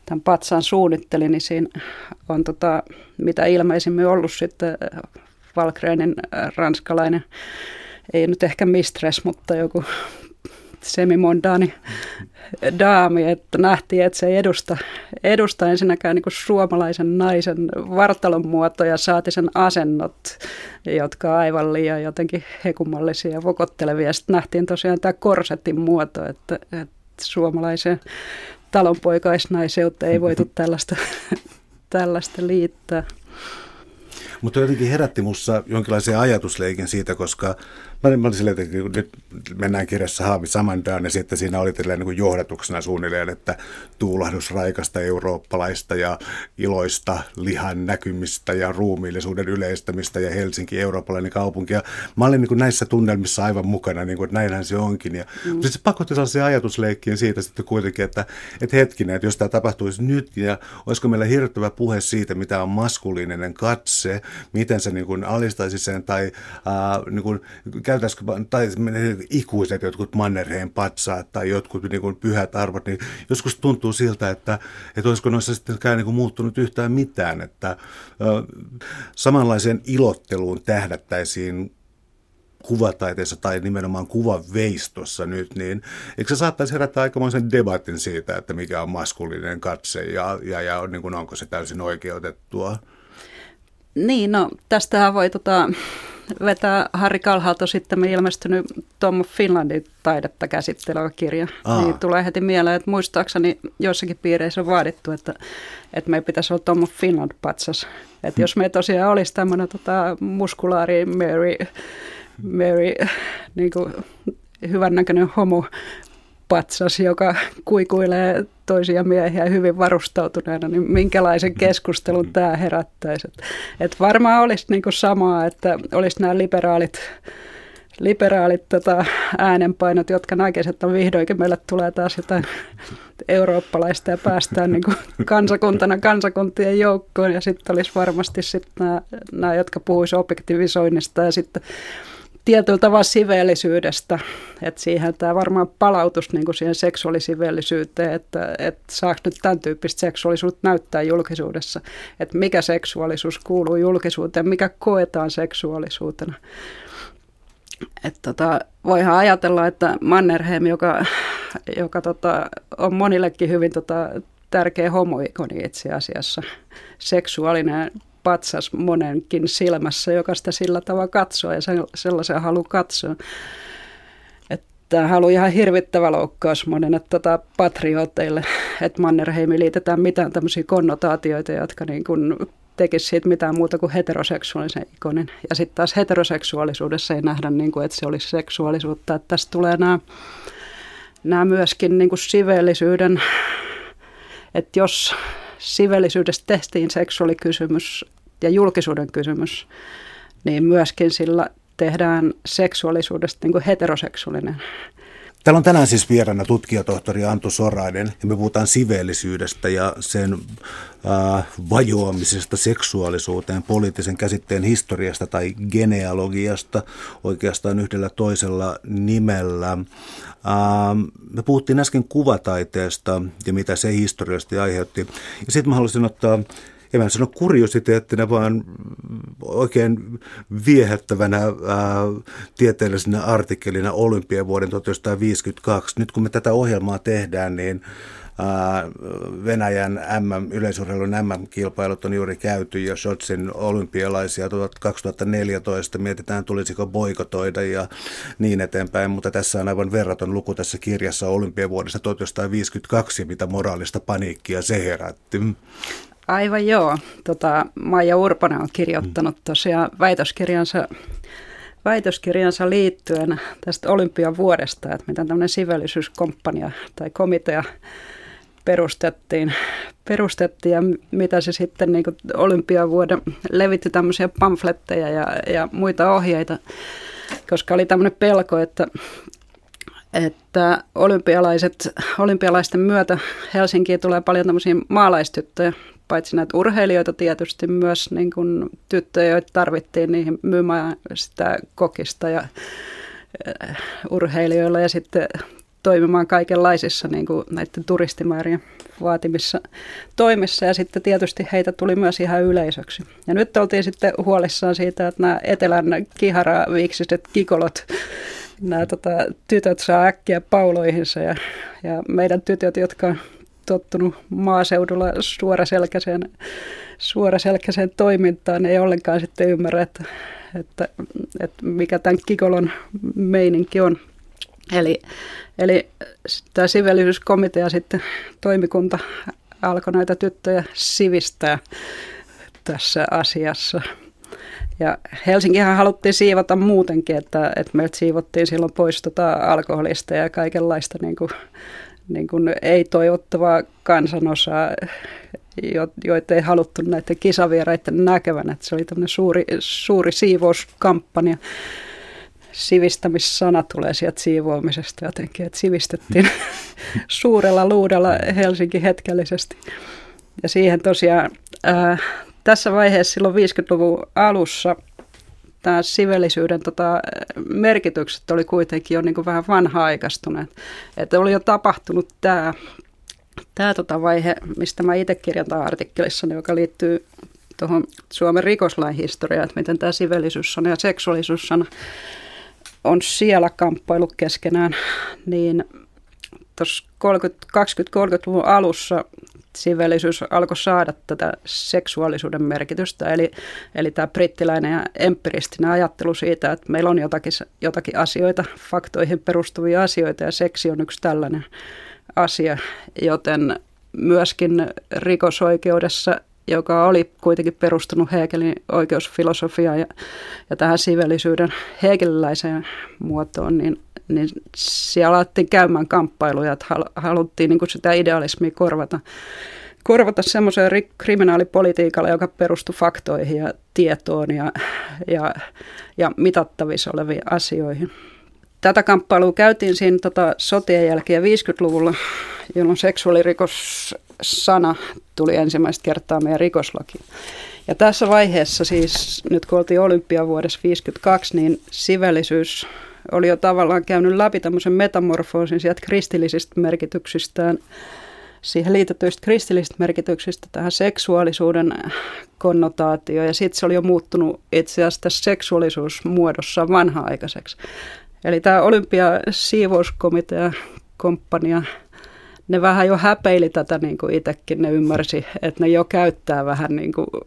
tämän patsaan suunnitteli, niin siinä on mitä ilmeisimmin ollut sitten Wahlgrenin ranskalainen, ei nyt ehkä mistress, mutta joku semimondaani daami, että nähtiin, että se ei edusta ensinnäkään niin kuin suomalaisen naisen vartalon muotoja, saati sen asennot, jotka on aivan liian jotenkin hekumallisia ja vokottelevia. Sitten nähtiin tosiaan tämä korsetin muoto, että suomalaiseen talonpoikaisnaiseutta ei voitu tällaista liittää. Mutta jotenkin herätti minussa jonkinlaisen ajatusleikin siitä, koska mä olin silleen, että nyt mennään kirjassa Haavi Samandaan ja sitten siinä oli niin kuin johdatuksena suunnilleen, että tuulahdus raikasta eurooppalaista ja iloista lihan näkymistä ja ruumiillisuuden yleistämistä ja Helsinki eurooppalainen kaupunki. Ja mä olin niin kuin näissä tunnelmissa aivan mukana, niin kuin, että näinhän se onkin. Ja sitten se pakotti sellaisia ajatusleikkiä siitä sitten kuitenkin, että hetkinen, että jos tämä tapahtuisi nyt ja olisiko meillä hirvittävä puhe siitä, mitä on maskuliininen katse, miten se niin kuin alistaisi sen tai niin kuin käytäisikö, tai ikuiset jotkut Mannerheim patsaat tai jotkut niin kuin pyhät arvot, niin joskus tuntuu siltä, että olisiko noissa sittenkään niin kuin muuttunut yhtään mitään, että samanlaiseen ilotteluun tähdättäisiin kuvataiteessa tai nimenomaan kuvaveistossa nyt, niin eikö se saattaisi herättää aikamoisen debatin siitä, että mikä on maskuliininen katse ja niin kuin onko se täysin oikeutettua? Niin, no tästähän voi vetää Harri Kalhalto sitten ilmestynyt Tom of Finlandin taidetta käsittelevä kirja. Niin tulee heti mieleen, että muistaakseni joissakin piireissä on vaadittu, että me ei pitäisi olla Tom of Finland patsas. Että jos me tosiaan olisi tämmöinen muskulaari Mary niin kuin hyvännäköinen homo patsas, joka kuikuilee toisia miehiä hyvin varustautuneena, niin minkälaisen keskustelun tämä herättäisi. Et varmaan olisi niinku samaa, että olisi nämä liberaalit äänenpainot, jotka näkisivät, että vihdoinkin meille tulee taas jotain eurooppalaista ja päästään niinku kansakuntana kansakuntien joukkoon. Ja sitten olisi varmasti nämä, jotka puhuisivat objektivisoinnista ja sitten tietyllä tavalla siveellisyydestä, että siihen tämä varmaan palautus niin kuin siihen seksuaalisiveellisyyteen, että saako nyt tämän tyyppistä seksuaalisuutta näyttää julkisuudessa, että mikä seksuaalisuus kuuluu julkisuuteen, mikä koetaan seksuaalisuutena. Voihan ajatella, että Mannerheim, joka on monillekin hyvin tärkeä homoikoni itse asiassa, seksuaalinen patsas monenkin silmässä, joka sitä sillä tavalla katsoo ja sellaisen haluaa katsoa. Että haluaa ihan hirvittävä loukkaus monille patrioteille, että Mannerheimiin liitetään mitään tämmöisiä konnotaatioita, jotka niin kuin tekisi siitä mitään muuta kuin heteroseksuaalisen ikonin. Ja sitten taas heteroseksuaalisuudessa ei nähdä, niin kuin, että se olisi seksuaalisuutta. Että tästä tulee nämä myöskin niin kuin siveellisyyden, että jos siveellisyydestä tehtiin seksuaalikysymys ja julkisuuden kysymys, niin myöskin sillä tehdään seksuaalisuudesta niin kuin heteroseksuaalinen. Täällä on tänään siis vieraana tutkijatohtori Antu Sorainen ja me puhutaan siveellisyydestä ja sen vajoamisesta seksuaalisuuteen, poliittisen käsitteen historiasta tai genealogiasta oikeastaan yhdellä toisella nimellä. Me puhuttiin äsken kuvataiteesta ja mitä se historiallisesti aiheutti. Ja sitten mä haluaisin ottaa, en mä sano kuriositeettina, vaan oikein viehättävänä tieteellisenä artikkelina Olympiavuoden 1952. Nyt kun me tätä ohjelmaa tehdään, niin Venäjän yleisurheilun MM-kilpailut on juuri käyty ja Sotsin olympialaisia 2014 mietitään, tulisiko boikotoida ja niin eteenpäin, mutta tässä on aivan verraton luku tässä kirjassa Olympiavuodesta 1952, mitä moraalista paniikkia se herätti. Aivan joo. Maija Urponen on kirjoittanut tosiaan väitöskirjansa liittyen tästä Olympiavuodesta, että miten tämmöinen siveellisyyskomppania tai komitea perustettiin ja mitä se sitten niin kuin Olympiavuoden levitti tämmöisiä pamfletteja ja muita ohjeita, koska oli tämmöinen pelko, että olympialaisten myötä Helsinkiin tulee paljon tämmöisiä maalaistyttöjä, paitsi näitä urheilijoita tietysti myös niin kuin tyttöjä, joita tarvittiin niihin myymään sitä kokista ja urheilijoilla ja sitten toimimaan kaikenlaisissa niin kuin näiden turistimäärien vaatimissa toimissa, ja sitten tietysti heitä tuli myös ihan yleisöksi. Ja nyt oltiin sitten huolissaan siitä, että nämä etelän kiharaviiksiset kikolot, nämä tytöt saa äkkiä pauloihinsa, ja meidän tytöt, jotka on tottunut maaseudulla suoraselkäiseen toimintaan, ei ollenkaan sitten ymmärrä, että mikä tämän kikolon meininki on. Eli tämä siveellisyyskomitea sitten toimikunta alkoi näitä tyttöjä sivistää tässä asiassa. Ja Helsinkihän haluttiin siivota muutenkin, että meiltä siivottiin silloin pois alkoholista ja kaikenlaista niin kuin ei-toivottavaa kansanosaa, joita ei haluttu näiden kisavieraiden näkevän. Että se oli tämmöinen suuri siivouskampanja. Sivistämissana tulee sieltä siivoamisesta jotenkin, että sivistettiin suurella luudella Helsinki hetkellisesti. Ja siihen tosiaan tässä vaiheessa silloin 50-luvun alussa tämä siveellisyyden merkitykset oli kuitenkin jo niin kuin vähän vanha-aikaistuneet. Että oli jo tapahtunut tämä vaihe, mistä mä itse kirjoitan artikkelissani, joka liittyy tuohon Suomen rikoslain historiaan, että miten tämä siveellisyyssana ja seksuaalisuussana on siellä kamppailu keskenään, niin tuossa 20-30-luvun alussa siveellisyys alkoi saada tätä seksuaalisuuden merkitystä, eli tämä brittiläinen ja empiristinen ajattelu siitä, että meillä on jotakin asioita, faktoihin perustuvia asioita, ja seksi on yksi tällainen asia, joten myöskin rikosoikeudessa, joka oli kuitenkin perustunut Hegelin oikeusfilosofiaan ja tähän siveellisyyden hegeliläiseen muotoon, niin siellä alettiin käymään kamppailuja, että haluttiin niin kuin sitä idealismia korvata semmoiseen kriminaalipolitiikalle, joka perustui faktoihin ja tietoon ja mitattavissa oleviin asioihin. Tätä kamppailua käytiin siinä sotien jälkeen 50-luvulla, jolloin seksuaalirikossana tuli ensimmäistä kertaa meidän rikoslakiin. Ja tässä vaiheessa siis, nyt kun oltiin olympiavuodessa 52, niin siveellisyys oli jo tavallaan käynyt läpi tämmöisen metamorfoosin sieltä kristillisistä merkityksistään, siihen liitetyistä kristillisistä merkityksistä tähän seksuaalisuuden konnotaatio, ja sitten se oli jo muuttunut itse asiassa tässä seksuaalisuusmuodossa vanha-aikaiseksi. Eli tämä olympiasiivouskomitea, komppania, ne vähän jo häpeili tätä niin kuin itsekin, ne ymmärsi, että ne jo käyttää vähän niin kuin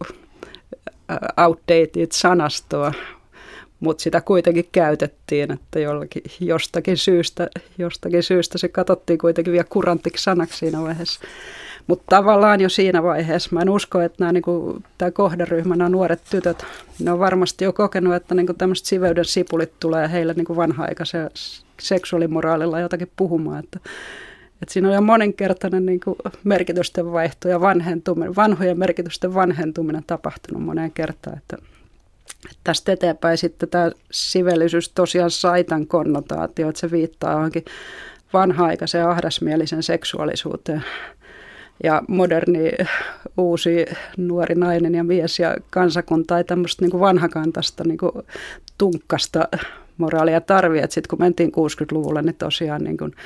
outdated sanastoa, mutta sitä kuitenkin käytettiin, että jostakin syystä se katsottiin kuitenkin vielä kurantiksi sanaksi siinä vaiheessa. Mutta tavallaan jo siinä vaiheessa, mä en usko, että tämä kohderyhmä, nämä nuoret tytöt, ne on varmasti jo kokenut, että niinku tämmöiset siveyden sipulit tulee heille niinku vanha-aikaisen seksuaalimoraalilla jotakin puhumaan. Että siinä on jo moninkertainen niinku merkitysten vaihto ja vanhojen merkitysten vanhentuminen tapahtunut moneen kertaan. Että tästä eteenpäin sitten tämä siveellisyys tosiaan sai tämän konnotaatio, että se viittaa johonkin vanha-aikaiseen ahdasmielisen seksuaalisuuteen. Ja moderni, uusi, nuori nainen ja mies ja kansakunta ei tämmöistä niin kuin vanhakantaista niin kuin tunkkasta moraalia tarvitse. Sitten kun mentiin 60-luvulle, niin tosiaan niin kuin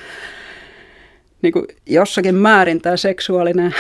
jossakin määrin tämä seksuaalinen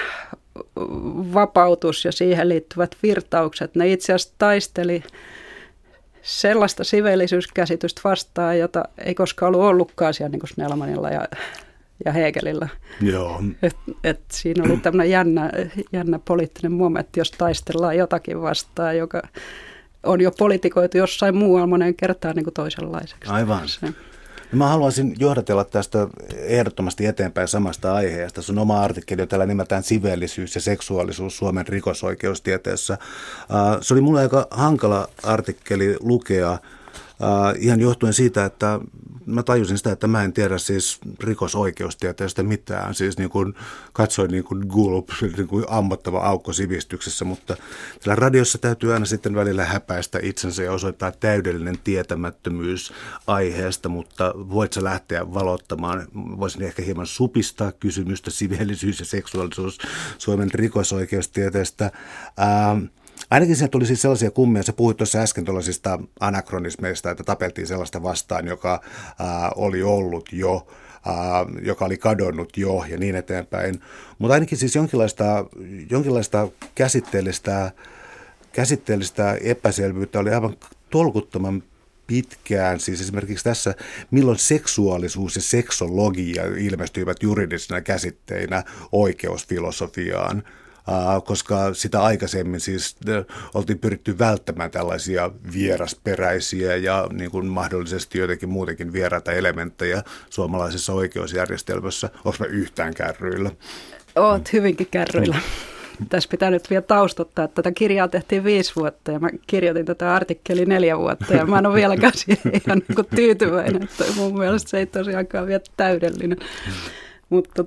vapautus ja siihen liittyvät virtaukset, ne itse asiassa taisteli sellaista siveellisyyskäsitystä vastaan, jota ei koskaan ollutkaan siellä niin kuin Snellmanilla ja Hegelillä. Joo. Et siinä oli tämmöinen jännä poliittinen momentti, jos taistellaan jotakin vastaan, joka on jo politikoitu jossain muualla moneen kertaan niin kuin toisenlaiseksi. Aivan. Mä haluaisin johdatella tästä ehdottomasti eteenpäin samasta aiheesta. Sun oma artikkeli on tällä nimeltään Siveellisyys ja seksuaalisuus Suomen rikosoikeustieteessä. Se oli mulle aika hankala artikkeli lukea, ihan johtuen siitä, että mä tajusin sitä, että mä en tiedä siis rikosoikeustieteestä mitään. Siis niin kuin katsoin niin kuin gulp, niin kuin ammottava aukko sivistyksessä, mutta tällä radiossa täytyy aina sitten välillä häpäistä itsensä ja osoittaa täydellinen tietämättömyys aiheesta, mutta voit sä lähteä valottamaan, voisin ehkä hieman supistaa kysymystä siveellisyys ja seksuaalisuus Suomen rikosoikeustieteestä. Ainakin sieltä tuli siis sellaisia kummia, sä puhuit tuossa äsken tuollaisista anakronismeista, että tapeltiin sellaista vastaan, joka oli ollut jo joka oli kadonnut jo ja niin eteenpäin. Mutta ainakin siis jonkinlaista käsitteellistä epäselvyyttä oli aivan tolkuttoman pitkään. Siis esimerkiksi tässä, milloin seksuaalisuus ja seksologia ilmestyivät juridisina käsitteinä oikeusfilosofiaan, koska sitä aikaisemmin siis oltiin pyritty välttämään tällaisia vierasperäisiä ja niin kuin mahdollisesti jotenkin muutenkin vieraita elementtejä suomalaisessa oikeusjärjestelmässä. Onko mä yhtään kärryillä? Oot hyvinkin kärryillä. Tässä pitää nyt vielä taustottaa, että tätä kirjaa tehtiin 5 vuotta ja mä kirjoitin tätä artikkeli 4 vuotta ja mä en ole vieläkään ihan niin tyytyväinen, että mun mielestä se ei tosiaankaan vielä täydellinen. Mutta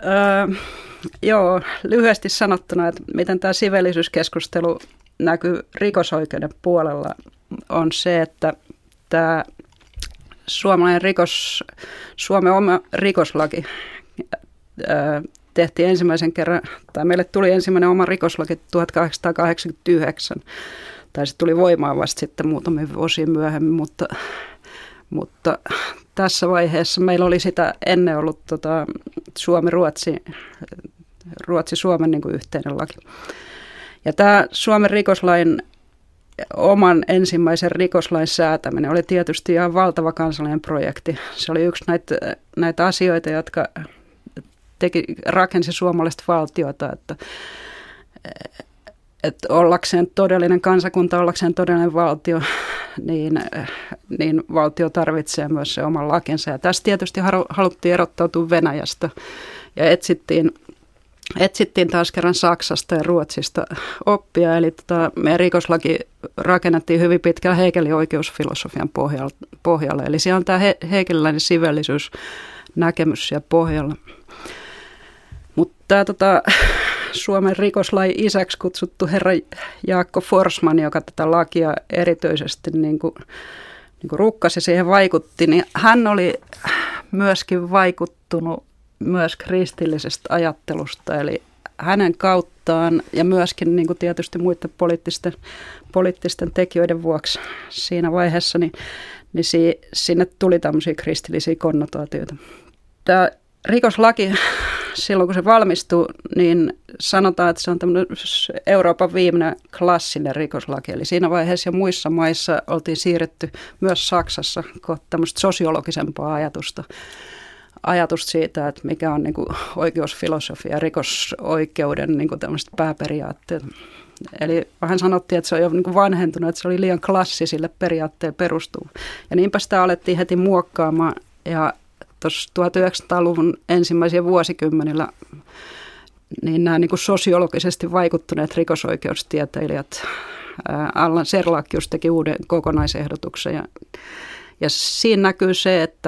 lyhyesti sanottuna, että miten tämä siveellisyyskeskustelu näkyy rikosoikeuden puolella on se, että tämä Suomen oma rikoslaki tehtiin ensimmäisen kerran, tai meille tuli ensimmäinen oma rikoslaki 1889, tai se tuli voimaan vasta sitten muutamia vuosia myöhemmin, mutta tässä vaiheessa meillä oli sitä ennen ollut Ruotsi-Suomen niin kuin yhteinen laki. Ja tämä Suomen rikoslain, oman ensimmäisen rikoslain säätäminen oli tietysti ihan valtava kansallinen projekti. Se oli yksi näitä asioita, jotka rakensi suomalaista valtiota, että ollakseen todellinen kansakunta, ollakseen todellinen valtio, niin valtio tarvitsee myös se oman lakinsa. Ja tässä tietysti haluttiin erottautua Venäjästä ja etsittiin taas kerran Saksasta ja Ruotsista oppia. Eli meidän rikoslaki rakennettiin hyvin pitkään Hegelin oikeusfilosofian pohjalle. Eli siellä on tämä hegeliläinen siveellisyysnäkemys siellä pohjalla. Mutta tämä Suomen rikoslain isäksi kutsuttu herra Jaakko Forsman, joka tätä lakia erityisesti niin kuin rukkasi ja siihen vaikutti, niin hän oli myöskin vaikuttunut myös kristillisestä ajattelusta, eli hänen kauttaan ja myöskin niin kuin tietysti muiden poliittisten tekijöiden vuoksi siinä vaiheessa, niin sinne tuli tämmöisiä kristillisiä konnotaatioita. Tämä rikoslaki, silloin kun se valmistui, niin sanotaan, että se on tämmöinen Euroopan viimeinen klassinen rikoslaki. Eli siinä vaiheessa ja muissa maissa oltiin siirretty myös Saksassa kohti tämmöistä sosiologisempaa ajatusta siitä, että mikä on niin kuin oikeusfilosofia ja rikosoikeuden niin kuin tämmöiset pääperiaatteet. Eli vähän sanottiin, että se on jo niin kuin vanhentunut, että se oli liian klassisille periaatteille perustuu. Ja niinpä sitä alettiin heti muokkaamaan ja tuossa 1900-luvun ensimmäisiä vuosikymmenillä niin nämä niin kuin sosiologisesti vaikuttuneet rikosoikeustieteilijät, Allan Serlachius teki uuden kokonaisehdotuksen ja siinä näkyy se, että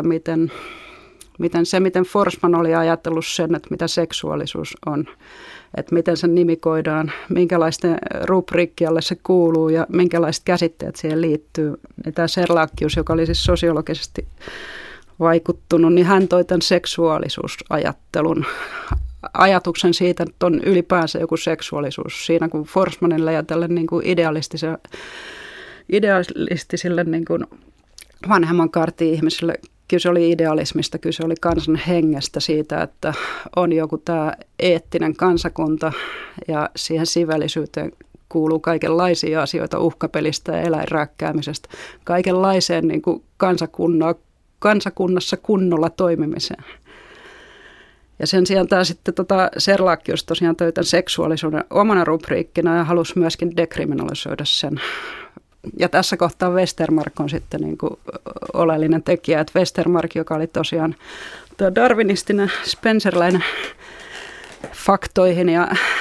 miten Forsman oli ajatellut sen, että mitä seksuaalisuus on, että miten se nimikoidaan, minkälaisten rubriikkialle se kuuluu ja minkälaiset käsitteet siihen liittyy. Ja tämä Serlachius, joka oli siis sosiologisesti vaikuttunut, niin hän toi tämän seksuaalisuusajattelun ajatuksen siitä, että on ylipäänsä joku seksuaalisuus siinä, kun Forsmanille ja tälle niin kuin idealistisille niin kuin vanhemman kaartin ihmisille kyse oli idealismista, kyse oli kansan hengestä siitä, että on joku tämä eettinen kansakunta ja siihen siveellisyyteen kuuluu kaikenlaisia asioita uhkapelistä ja eläinrääkkäämisestä, kaikenlaiseen niin kuin kansakunnassa kunnolla toimimiseen. Ja sen sijaan tämä sitten Serlachius tosiaan toi tämän seksuaalisuuden omana rubriikkina ja halusi myöskin dekriminalisoida sen. Ja tässä kohtaa Westermarck on sitten niin kuin oleellinen tekijä, että Westermarck, joka oli tosiaan darwinistinen spencerläinen faktoihin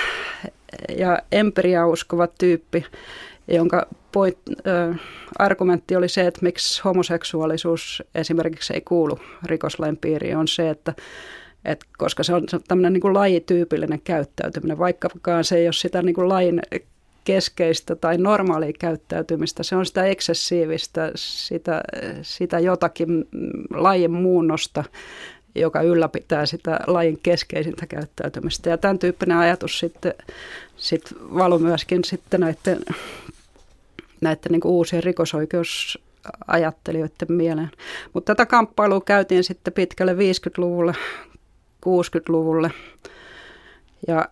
ja empiriaan uskova tyyppi, jonka argumentti oli se, että miksi homoseksuaalisuus esimerkiksi ei kuulu rikoslain piiriin, on se, että koska se on tämmöinen niin kuin lajityypillinen käyttäytyminen, vaikkakaan se ei ole sitä niin kuin lajin keskeistä tai normaalia käyttäytymistä, se on sitä eksessiivistä, sitä jotakin lajin muunnosta, joka ylläpitää sitä lajin keskeisintä käyttäytymistä. Ja tämän tyyppinen ajatus sitten valui myöskin sitten näiden niin kuin uusien rikosoikeusajatteluiden ajattelijoiden mieleen. Mutta tätä kamppailua käytiin sitten pitkälle 50-luvulle, 60-luvulle. Ja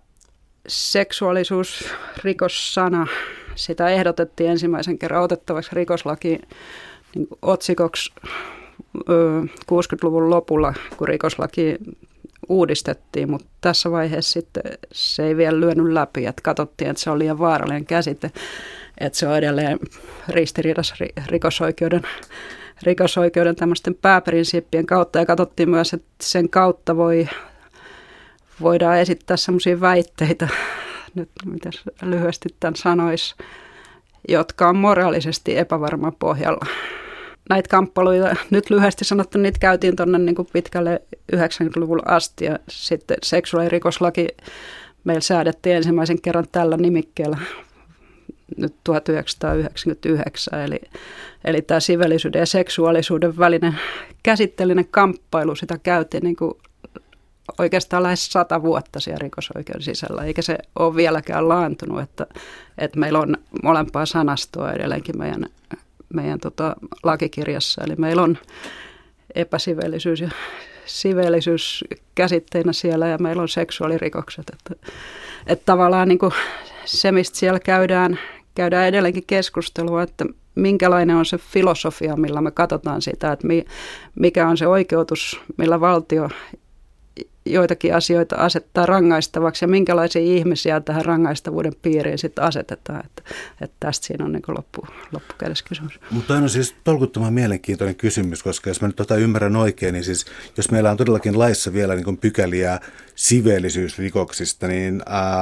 seksuaalisuusrikossana, sitä ehdotettiin ensimmäisen kerran otettavaksi rikoslakiin niin otsikoksi 60-luvun lopulla, kun rikoslaki uudistettiin, mutta tässä vaiheessa sitten se ei vielä lyönyt läpi, että katsottiin, että se on liian vaarallinen käsite, että se on edelleen ristiriidassa rikosoikeuden tämmöisten pääprinsiippien kautta, ja katsottiin myös, että sen kautta voidaan esittää semmoisia väitteitä, nyt miten lyhyesti tämän sanoisi, jotka on moraalisesti epävarman pohjalla. Näitä kamppailuja, nyt lyhyesti sanottu, niitä käytiin tuonne niin kuin pitkälle 90-luvulle asti, ja sitten seksuaalirikoslaki meillä säädettiin ensimmäisen kerran tällä nimikkeellä nyt 1999, eli tämä siveellisyyden ja seksuaalisuuden välinen käsitteellinen kamppailu, sitä käytiin niin kuin oikeastaan lähes 100 vuotta siellä rikosoikeuden sisällä, eikä se ole vieläkään laantunut, että meillä on molempaa sanastoa edelleenkin meidän lakikirjassa, eli meillä on epäsiveellisyys ja siveellisyys käsitteinä siellä, ja meillä on seksuaalirikokset, että tavallaan niin kuin se, mistä siellä käydään edelleenkin keskustelua, että minkälainen on se filosofia, millä me katsotaan sitä, että mikä on se oikeutus, millä valtio joitakin asioita asettaa rangaistavaksi, ja minkälaisia ihmisiä tähän rangaistavuuden piiriin sitten asetetaan. Että tästä siinä on niin kuin loppukädessä kysymys. Mutta on siis tolkuttoman mielenkiintoinen kysymys, koska jos mä nyt ymmärrän oikein, niin siis jos meillä on todellakin laissa vielä niin kuin pykäliä siveellisyysrikoksista, niin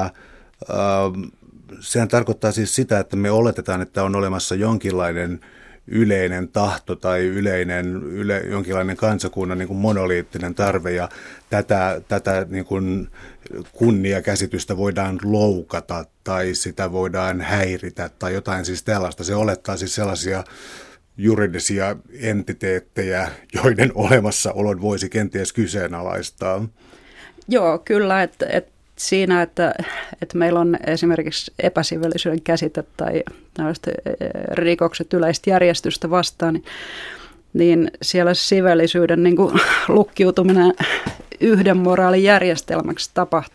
sehän tarkoittaa siis sitä, että me oletetaan, että on olemassa jonkinlainen yleinen tahto tai jonkinlainen kansakunnan niin kuin monoliittinen tarve, ja tätä niin kuin kunniakäsitystä voidaan loukata tai sitä voidaan häiritä tai jotain siis tällaista. Se olettaa siis sellaisia juridisia entiteettejä, joiden olemassaolon voisi kenties kyseenalaistaa. Joo, kyllä, että siinä, että meillä on esimerkiksi epäsiveellisyyden käsite tai rikokset yleistä järjestystä vastaan, niin siellä siveellisyyden niin kuin lukkiutuminen yhden moraalin järjestelmäksi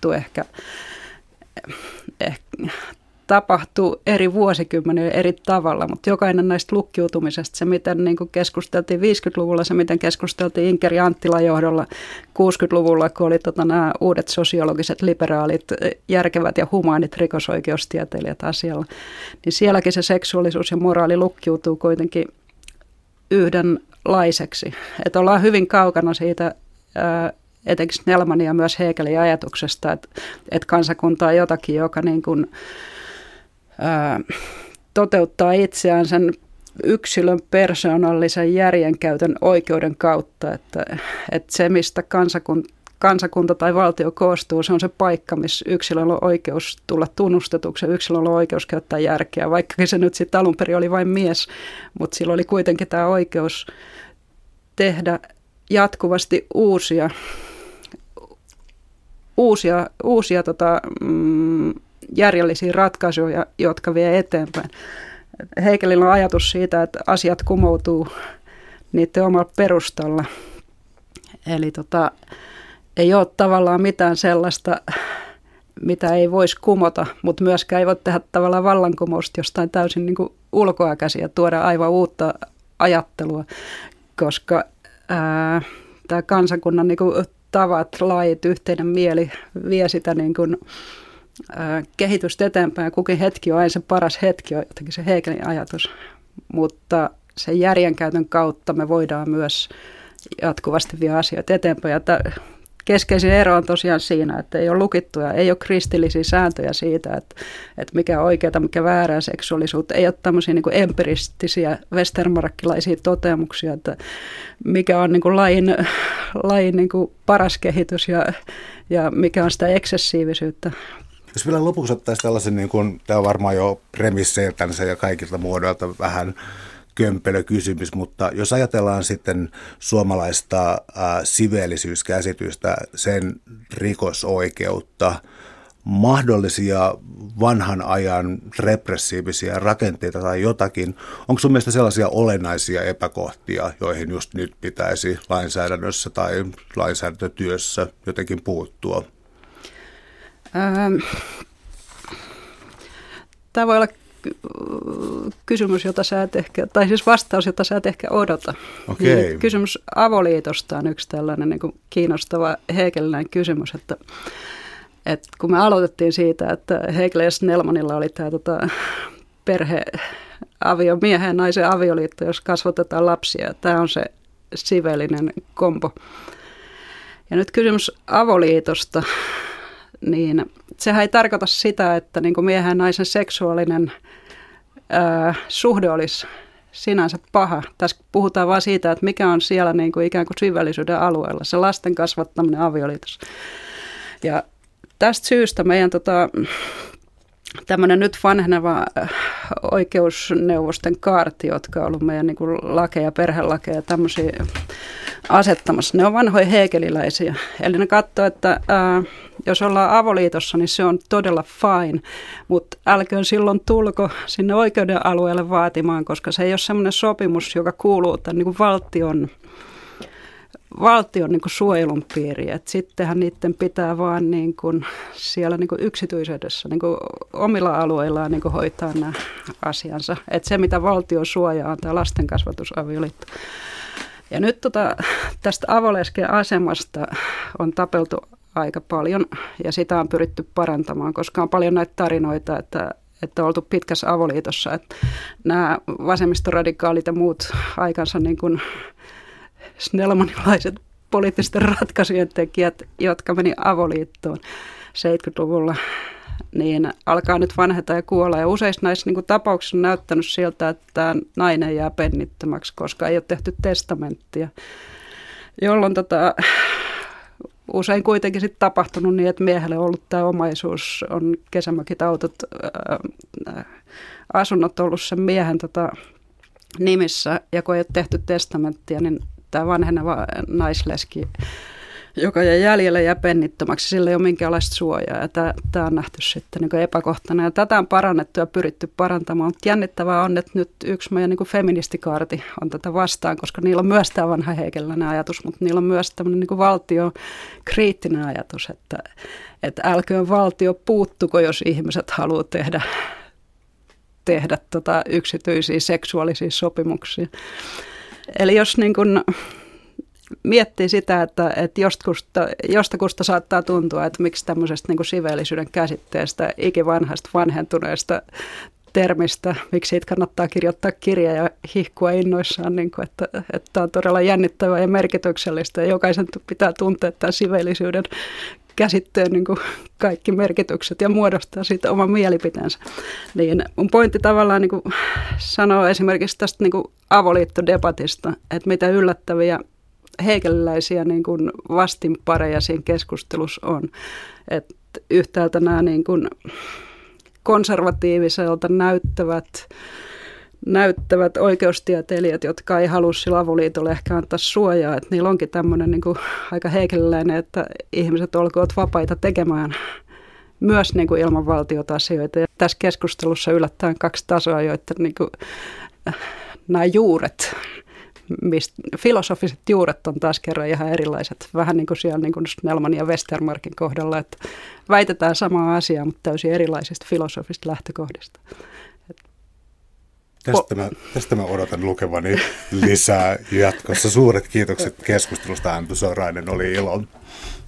tapahtuu eri vuosikymmenillä eri tavalla, mutta jokainen näistä lukkiutumisesta, se miten niin kuin keskusteltiin 50-luvulla, se miten keskusteltiin Inkeri Anttilan johdolla 60-luvulla, kun oli nämä uudet sosiologiset, liberaalit, järkevät ja humaanit rikosoikeustieteilijät asialla, niin sielläkin se seksuaalisuus ja moraali lukkiutuu kuitenkin yhdenlaiseksi. Että ollaan hyvin kaukana siitä etenkin Snellmanin ja myös Hegelin ajatuksesta, että kansakunta on jotakin, joka niin kuin toteuttaa itseään sen yksilön persoonallisen järjenkäytön oikeuden kautta, että se, mistä kansakunta tai valtio koostuu, se on se paikka, missä yksilöllä on oikeus tulla tunnustetuksi, yksilöllä on oikeus käyttää järkeä, vaikkakin se nyt sitten alun perin oli vain mies, mutta sillä oli kuitenkin tämä oikeus tehdä jatkuvasti uusia järjellisiä ratkaisuja, jotka vie eteenpäin. Hegelillä on ajatus siitä, että asiat kumoutuu niiden omalla perustalla. Eli ei ole tavallaan mitään sellaista, mitä ei voisi kumota, mutta myöskään ei voi tehdä tavallaan vallankumousta jostain täysin niin kuin ulkoa käsin ja tuoda aivan uutta ajattelua, koska tämä kansakunnan niin kuin tavat, lait, yhteinen mieli vie sitä niin kuin kehitystä eteenpäin. Kukin hetki on aina se paras hetki, on jotenkin se Hegelin ajatus, mutta sen järjenkäytön kautta me voidaan myös jatkuvasti vie asioita eteenpäin. Ja keskeisin ero on tosiaan siinä, että ei ole lukittuja, ei ole kristillisiä sääntöjä siitä, että mikä on oikeaa, mikä väärää seksuaalisuutta. Ei ole tämmöisiä niin kuin empiristisiä westermarkkilaisia toteamuksia, että mikä on niin kuin lajin niin kuin paras kehitys ja mikä on sitä eksessiivisyyttä. Jos vielä lopuksi ottaisiin tällaisen, niin kuin, tämä on varmaan jo premisseiltänsä ja kaikilta muodoilta vähän kömpelö kysymys, mutta jos ajatellaan sitten suomalaista siveellisyyskäsitystä, sen rikosoikeutta, mahdollisia vanhan ajan repressiivisiä rakenteita tai jotakin. Onko sun mielestä sellaisia olennaisia epäkohtia, joihin just nyt pitäisi lainsäädännössä tai lainsäädäntötyössä jotenkin puuttua? Tämä voi olla kysymys, jota sä et ehkä, tai siis vastaus, jota sä et ehkä odota. Okay. Niin kysymys avoliitosta on yksi tällainen niin kuin kiinnostava hegeliläinen kysymys, että kun me aloitettiin siitä, että Hegel ja Snellmanilla oli tämä miehen ja naisen avioliitto, jos kasvatetaan lapsia. Tämä on se siveellinen kombo. Ja nyt kysymys avoliitosta, niin sehän ei tarkoita sitä, että niin kuin miehen ja naisen seksuaalinen suhde olisi sinänsä paha. Tässä puhutaan vain siitä, että mikä on siellä niin kuin ikään kuin syvällisyyden alueella, se lasten kasvattaminen avioliitossa. Ja tästä syystä meidän tämmöinen nyt vanheneva oikeusneuvosten kaarti, jotka on ollut meidän niin kuin lakeja, perhelakeja, tämmöisiä asettamassa, ne on vanhoja hegeliläisiä. Eli ne katsoo, että jos ollaan avoliitossa, niin se on todella fine, mutta älköön silloin tulko sinne oikeuden alueelle vaatimaan, koska se ei ole semmoinen sopimus, joka kuuluu tämän niin kuin valtion niin kuin suojelun piiriin. Et sittenhän niiden pitää vaan niin kuin siellä niin kuin yksityisyydessä niin kuin omilla alueillaan niin kuin hoitaa nämä asiansa. Et se, mitä valtio suojaa, on tämä lastenkasvatusavioliitto. Ja nyt tästä avolesken asemasta on tapeltu aika paljon ja sitä on pyritty parantamaan, koska on paljon näitä tarinoita, että on oltu pitkässä avoliitossa. Että nämä vasemmistoradikaalit ja muut aikansa niin kuin snellmanilaiset poliittisten ratkaisujen tekijät, jotka meni avoliittoon 70-luvulla, niin alkaa nyt vanheta ja kuolla. Ja useissa näissä niin kuin tapauksissa on näyttänyt siltä, että tämä nainen jää pennittömäksi, koska ei ole tehty testamenttia, jolloin usein kuitenkin sitten tapahtunut niin, että miehelle on ollut tämä omaisuus, on kesämökit, autot, asunnot ollut sen miehen nimissä, ja kun ei ole tehty testamenttia, niin tämä vanheneva naisleski, joka jäi jäljelle, jää pennittömäksi, sillä ei ole minkäänlaista suojaa, ja tämä on nähty sitten niin kuin epäkohtana, ja tätä on parannettu ja pyritty parantamaan, mutta jännittävää on, että nyt yksi meidän niin kuin feministikaarti on tätä vastaan, koska niillä on myös tämä vanha hegeliläinen ajatus, mutta niillä on myös tämmöinen niin kuin valtiokriittinen ajatus, että älköön valtio puuttuko, jos ihmiset haluaa tehdä yksityisiä seksuaalisia sopimuksia. Eli jos niin kun miettii sitä, että jostakusta saattaa tuntua, että miksi tämmöisestä niin kun siveellisyyden käsitteestä, ikivanhasta vanhentuneesta termistä, miksi siitä kannattaa kirjoittaa kirja ja hihkua innoissaan, niin kun, että on todella jännittävää ja merkityksellistä ja jokaisen pitää tuntea tämän siveellisyyden käsitteen niin kuin kaikki merkitykset ja muodostaa siitä oman mielipiteensä. Niin mun pointti tavallaan niin kuin sanoo esimerkiksi tästä niin kuin avoliittodebatista, että mitä yllättäviä hegeliläisiä niin kuin vastinpareja siinä keskustelussa on. Että yhtäältä nämä niin kuin konservatiiviselta näyttävät oikeustieteilijät, jotka ei halua sillä avoliitolle ehkä antaa suojaa, että niillä onkin tämmöinen niin kuin aika hegeliläinen, että ihmiset olkoot vapaita tekemään myös niin kuin ilman valtiota asioita. Ja tässä keskustelussa yllättäen kaksi tasoa, joiden niin kuin, nämä juuret, filosofiset juuret on taas kerran ihan erilaiset. Vähän niin kuin siellä niin kuin Snellmanin ja Westermarkin kohdalla, että väitetään samaa asiaa, mutta täysin erilaisista filosofista lähtökohdista. Tästä mä odotan lukevani lisää jatkossa. Suuret kiitokset keskustelusta, Antu Sorainen, oli ilo.